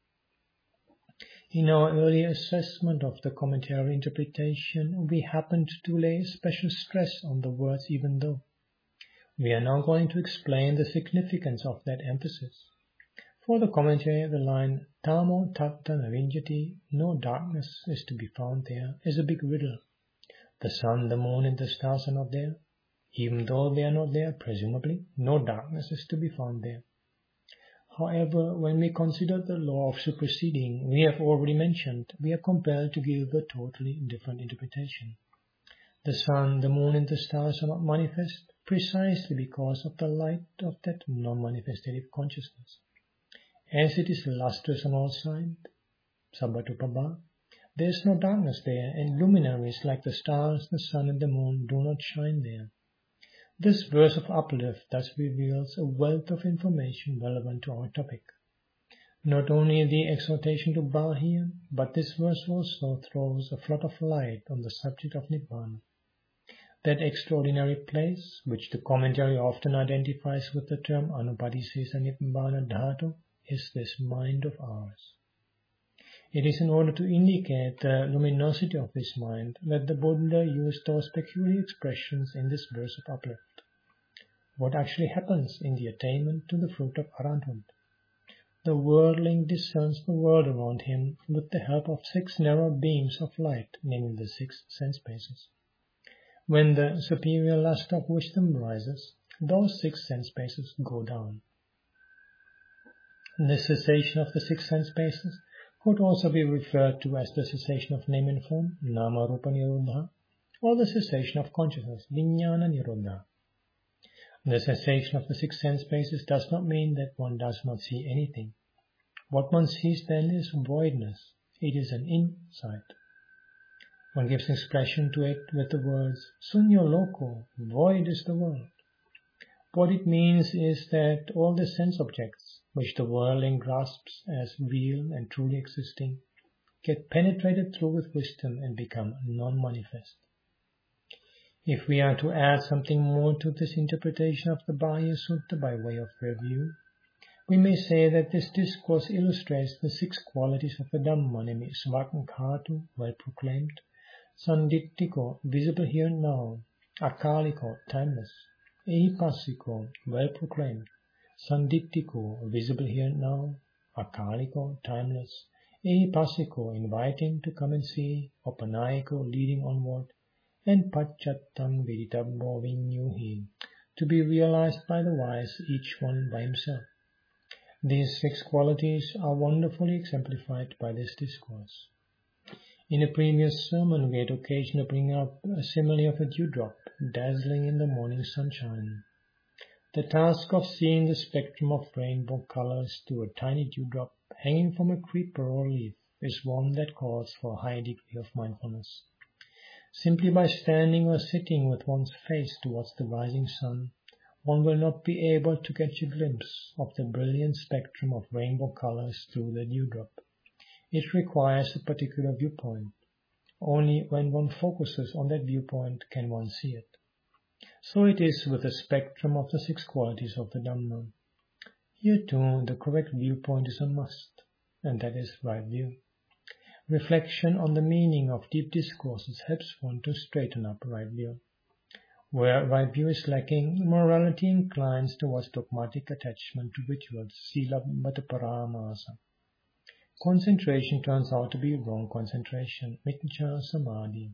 In our earlier assessment of the commentary interpretation, we happened to lay special stress on the words even though. We are now going to explain the significance of that emphasis. For the commentary, the line, Tamo tatta navinjati, no darkness is to be found there, is a big riddle. The sun, the moon, and the stars are not there. Even though they are not there, presumably, no darkness is to be found there. However, when we consider the law of superseding we have already mentioned, we are compelled to give a totally different interpretation. The sun, the moon, and the stars are not manifest precisely because of the light of that non-manifestative consciousness. As it is lustrous on all sides, Sabbatupabha, There is no darkness there, and luminaries like the stars, the sun, and the moon do not shine there. This verse of uplift thus reveals a wealth of information relevant to our topic. Not only the exhortation to bow here, but this verse also throws a flood of light on the subject of Nibbana. That extraordinary place, which the commentary often identifies with the term Anupadisesa Nibbana Dhatu, is this mind of ours. It is in order to indicate the luminosity of this mind that the Buddha used those peculiar expressions in this verse of uplift. What actually happens in the attainment to the fruit of arahanthood? The worldling discerns the world around him with the help of six narrow beams of light, namely the six sense spaces. When the superior luster of wisdom rises, those six sense spaces go down. The cessation of the six sense spaces could also be referred to as the cessation of name and form, nama rupa nirodha, or the cessation of consciousness, vijnana nirodha. The cessation of the six sense spaces does not mean that one does not see anything. What one sees then is voidness. It is an insight. One gives expression to it with the words, sunyo loko, void is the world. What it means is that all the sense objects, which the worldling grasps as real and truly existing, get penetrated through with wisdom and become non-manifest. If we are to add something more to this interpretation of the Bāya Sutta by way of review, we may say that this discourse illustrates the six qualities of the Dhamma, namely Svakakhatu, well proclaimed, Sandittiko, visible here and now, Akaliko, timeless, Ehipassiko, well proclaimed, Sandittiko, visible here and now, Akaliko, timeless, Ehipassiko, inviting to come and see, Opanayiko, leading onward, and Pacchattam Viditabbo Vinyuhi, to be realized by the wise, each one by himself. These six qualities are wonderfully exemplified by this discourse. In a previous sermon, we had occasion to bring up a simile of a dewdrop dazzling in the morning sunshine. The task of seeing the spectrum of rainbow colors through a tiny dewdrop hanging from a creeper or leaf is one that calls for a high degree of mindfulness. Simply by standing or sitting with one's face towards the rising sun, one will not be able to catch a glimpse of the brilliant spectrum of rainbow colors through the dewdrop. It requires a particular viewpoint. Only when one focuses on that viewpoint can one see it. So it is with the spectrum of the six qualities of the Dhamma. Here too, the correct viewpoint is a must, and that is right view. Reflection on the meaning of deep discourses helps one to straighten up right view. Where right view is lacking, morality inclines towards dogmatic attachment to rituals, sila bata paramasa. Concentration turns out to be wrong concentration, micca samadhi.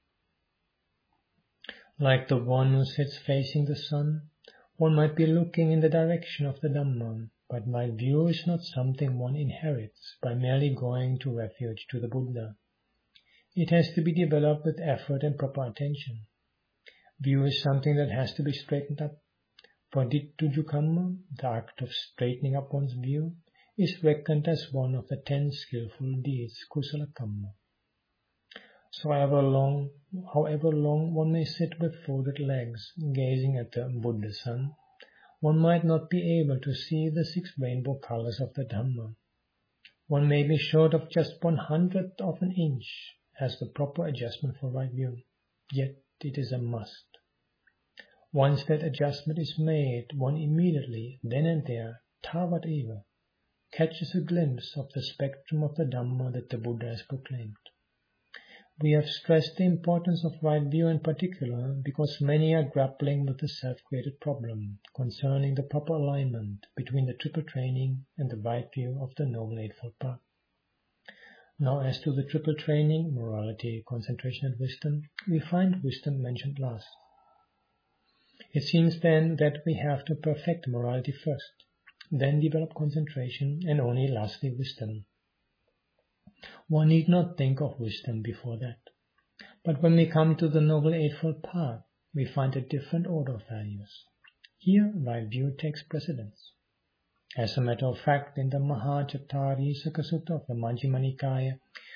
Like the one who sits facing the sun, one might be looking in the direction of the Dhamma, but right view is not something one inherits by merely going to refuge to the Buddha. It has to be developed with effort and proper attention. View is something that has to be straightened up. For Dittuju Kamma, the act of straightening up one's view, is reckoned as one of the ten skillful deeds, Kusala Kamma. So however long, however long one may sit with folded legs, gazing at the Buddha sun, one might not be able to see the six rainbow colors of the Dhamma. One may be short of just one hundredth of an inch as the proper adjustment for right view, yet it is a must. Once that adjustment is made, one immediately, then and there, tavat eva, catches a glimpse of the spectrum of the Dhamma that the Buddha has proclaimed. We have stressed the importance of right view in particular because many are grappling with the self-created problem concerning the proper alignment between the triple training and the right view of the Noble Eightfold Path. Now as to the triple training, morality, concentration and wisdom, we find wisdom mentioned last. It seems then that we have to perfect morality first, then develop concentration, and only lastly wisdom. One need not think of wisdom before that. But when we come to the Noble Eightfold Path, we find a different order of values. Here, right view takes precedence. As a matter of fact, in the Mahācattārīsaka Sutta of the Majjhima Nikāya,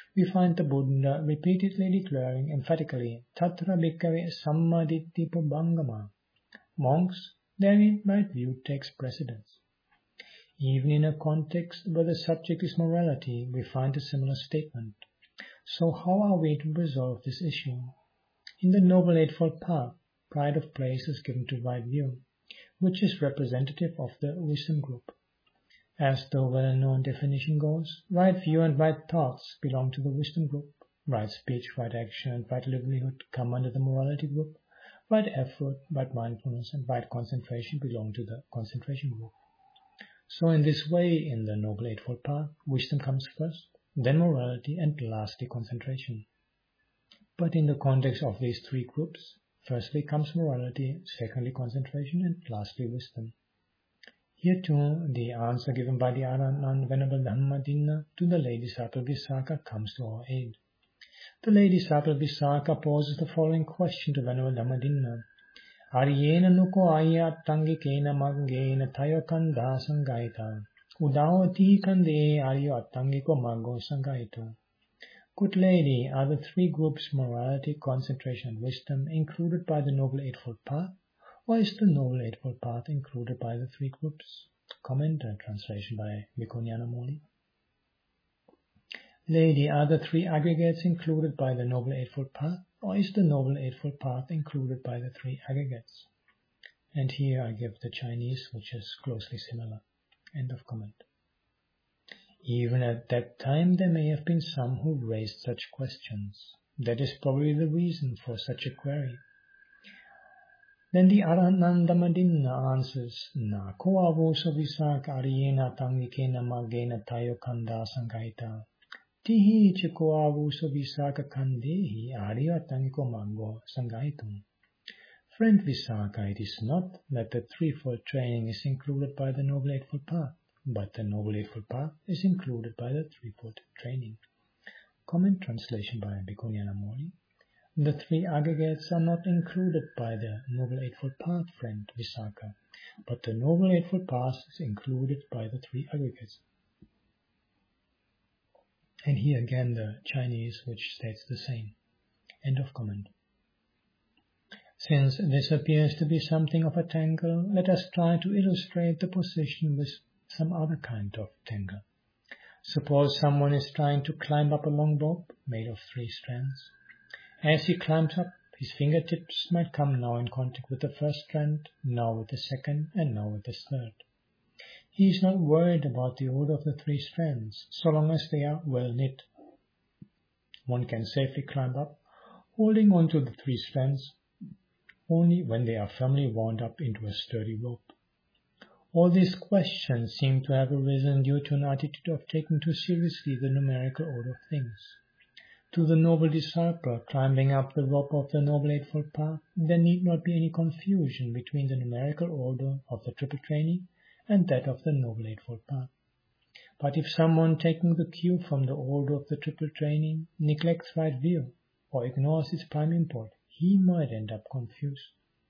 we find the Buddha repeatedly declaring emphatically, Tatra bhikkhave sammaditthi pubbangama. Monks, therein right view takes precedence. Even in a context where the subject is morality, we find a similar statement. So how are we to resolve this issue? In the Noble Eightfold Path, pride of place is given to right view, which is representative of the wisdom group. As the well-known definition goes, right view and right thoughts belong to the wisdom group. Right speech, right action, and right livelihood come under the morality group. Right effort, right mindfulness, and right concentration belong to the concentration group. So in this way, in the Noble Eightfold Path, wisdom comes first, then morality, and lastly concentration. But in the context of these three groups, firstly comes morality, secondly concentration, and lastly wisdom. Here too, the answer given by the Arahant Venerable Dhammadinna to the Lady Sarpavisakha comes to our aid. The Lady Sarpavisakha poses the following question to Venerable Dhammadinna. Aryena nuko ayatangikena maggena tayokanda sangaita. Udavati kande aryo atangiko maggo sangaito. Good Lady, are the three groups morality, concentration, and wisdom included by the Noble Eightfold Path, or is the Noble Eightfold Path included by the three groups? Comment and translation by Bhikkhu Nyanamoli. Lady, are the three aggregates included by the Noble Eightfold Path, or is the Noble Eightfold Path included by the three aggregates? And here I give the Chinese, which is closely similar. End of comment. Even at that time there may have been some who raised such questions. That is probably the reason for such a query. Then the Arahant Dhammadinna answers, Na ko avoso visaka aryena tangikena maggena tayokanda sangaita. Tihi chiko avoso visaka kandehi arya tangiko maggo sangaitum. Friend Visakha, it is not that the threefold training is included by the Noble Eightfold Path, but the Noble Eightfold Path is included by the threefold training. Comment translation by Bhikkhu Nyanamoli. The three aggregates are not included by the Noble Eightfold Path, friend Visakha, but the Noble Eightfold Path is included by the three aggregates. And here again the Chinese, which states the same. End of comment. Since this appears to be something of a tangle, let us try to illustrate the position with some other kind of tangle. Suppose someone is trying to climb up a long rope made of three strands. As he climbs up, his fingertips might come now in contact with the first strand, now with the second, and now with the third. He is not worried about the order of the three strands, so long as they are well knit. One can safely climb up, holding on to the three strands, only when they are firmly wound up into a sturdy rope. All these questions seem to have arisen due to an attitude of taking too seriously the numerical order of things. To the noble disciple climbing up the rope of the Noble Eightfold Path, there need not be any confusion between the numerical order of the triple training and that of the Noble Eightfold Path. But if someone taking the cue from the order of the triple training neglects right view or ignores its prime import, he might end up confused.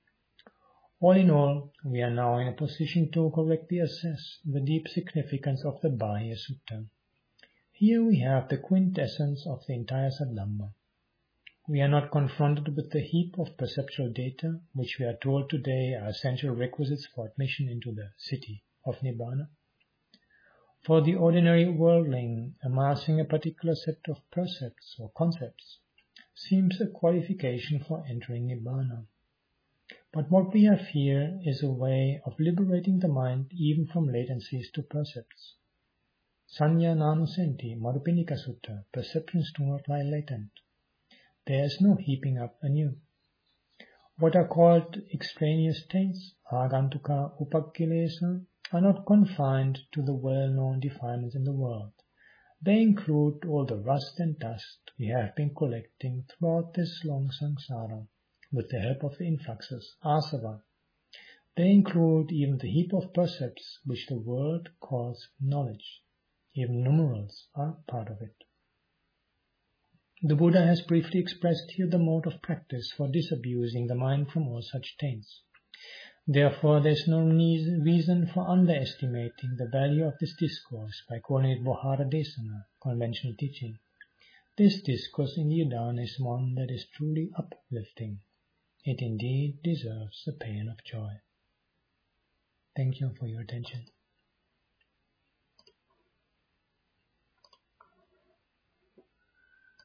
All in all, we are now in a position to correctly assess the deep significance of the Bahya Sutta. Here we have the quintessence of the entire Saddhamma. We are not confronted with the heap of perceptual data, which we are told today are essential requisites for admission into the city of Nibbana. For the ordinary worldling, amassing a particular set of percepts or concepts seems a qualification for entering Nibbana. But what we have here is a way of liberating the mind even from latencies to percepts. Sanya Nanusenti, Marupinika Sutta, perceptions do not lie latent. There is no heaping up anew. What are called extraneous taints, agantuka upakkilesa, are not confined to the well-known defilements in the world. They include all the rust and dust we have been collecting throughout this long samsara, with the help of the influxes, asava. They include even the heap of percepts which the world calls knowledge. Even numerals are part of it. The Buddha has briefly expressed here the mode of practice for disabusing the mind from all such taints. Therefore, there is no reason for underestimating the value of this discourse by calling it Vihara Desana, conventional teaching. This discourse in the Udana is one that is truly uplifting. It indeed deserves a paean of joy. Thank you for your attention.